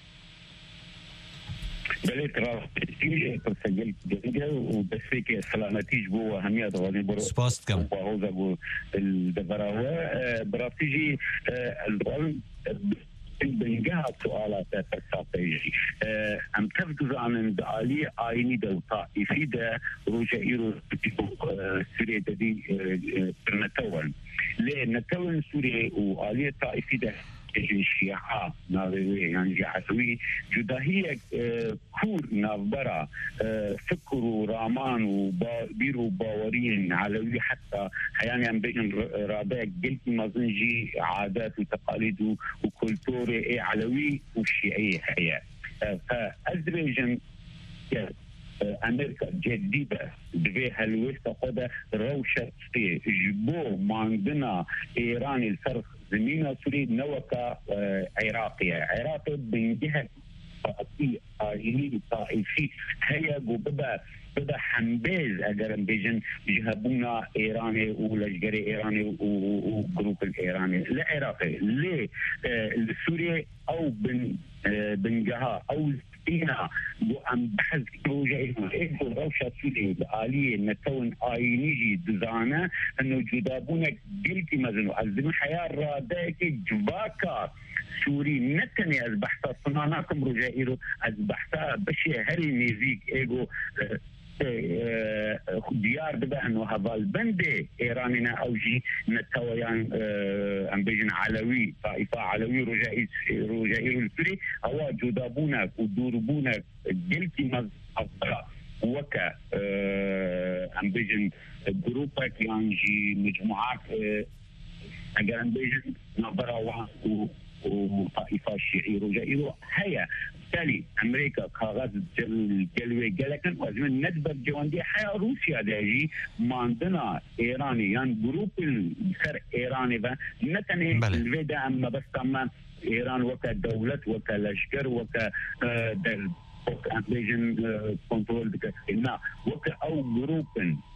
بله ترافیکی پرسجل جدیده و بسیک سلامتیش بو اهمیت ولی برو سپاس کم و حوزه بو الدبراوه براتیجی الوال بنجاها سؤالات فلسفية أم تفضل عن الدعالية آيني دو طائفي دا روجا إيرو سوريا دي نتوان ليه نتوان سوريا وآلية طائفي دا الشيعة ناوي يعني جعسوي جداهية كور نافبرا فكر ورامان وبيرو باورين علوي حتى حياني عم بين رابع قلت مازنجي عادات وتقاليد وكولتوري علوي والشيعية هي فأذربيجان أمريكا جديدة بها الوسط قد روشة في جبو ماندنا إيراني الفرق زمينا سوري نوكا عراقية عراقي من جهة طائفي آيني طائفي هيا بدا بدا حنبيز أجرم بيجن جهبونا إيراني ولجري إيراني وجروب الإيراني لا عراقي ليه لسوريا أو بن بنجها أو إنا عم بحث بروجة إيه روشة سوريا الآلية نتون آينيجي دزانا إنه جدابونا قلتي مزنو أزم حياة رادائك جواكا سوري نتني أزبحتا صناناكم رجائيرو أزبحتا بشي هري نيزيك إيجو ديار بدا انه هذا البند ايراننا اوجي نتويان ام بيجن علوي طائفه علوي رجائي رجائي السوري هو جدابونا ودوربونا قلتي مزحضرا وكا ام بيجن جروبات يانجي مجموعات اگر ام بيجن نبرا وطائفه الشيعي رجائي هيا بالتالي امريكا كاغاز جلوي جلكن وزمن ندبر جواندي حيا روسيا داجي ما عندنا ايراني يعني جروب السر ايراني با نتني الفيدا اما بس تمام ايران وكا دولة وكا لشكر وكا دل انفيجن كنترول بكنا وكا او جروب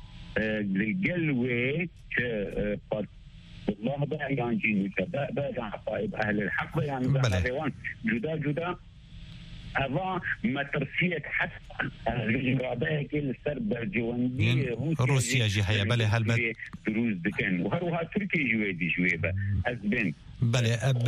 الجلوي والله بقى يعني جيني بقى بقى عقائب اهل الحق يعني بقى حيوان جدا جدا هذا ما ترسيت حتى الرابعه كل السرب جواندي روسيا جي هيا بله هلبت دروز دكان وهروها تركي جويدي جويبه ازبن بله اب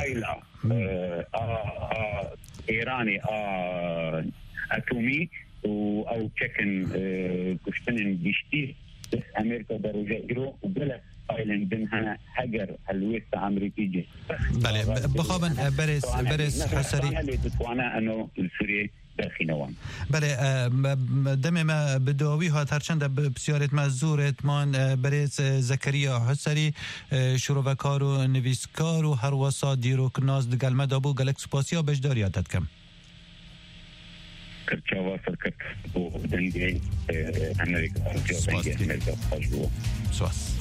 ايراني اتومي او تشكن كشتن بيشتي امريكا درجه ايرو وبلا آیلند هنا هجر الوسط أمريكي. بله بخابن برس برس حسري. وانا أنه سوريا داخلوان. بله دم ما بدوی ها هرچند بسیارت مزورت من برس زکریا حسري شروع کار و نویسکار و هر وسا دیروک ناز دگل مدابو گلکس پاسیا بجداریاتت کم. كرتشاوا سركت ودنجي أمريكا. سواس.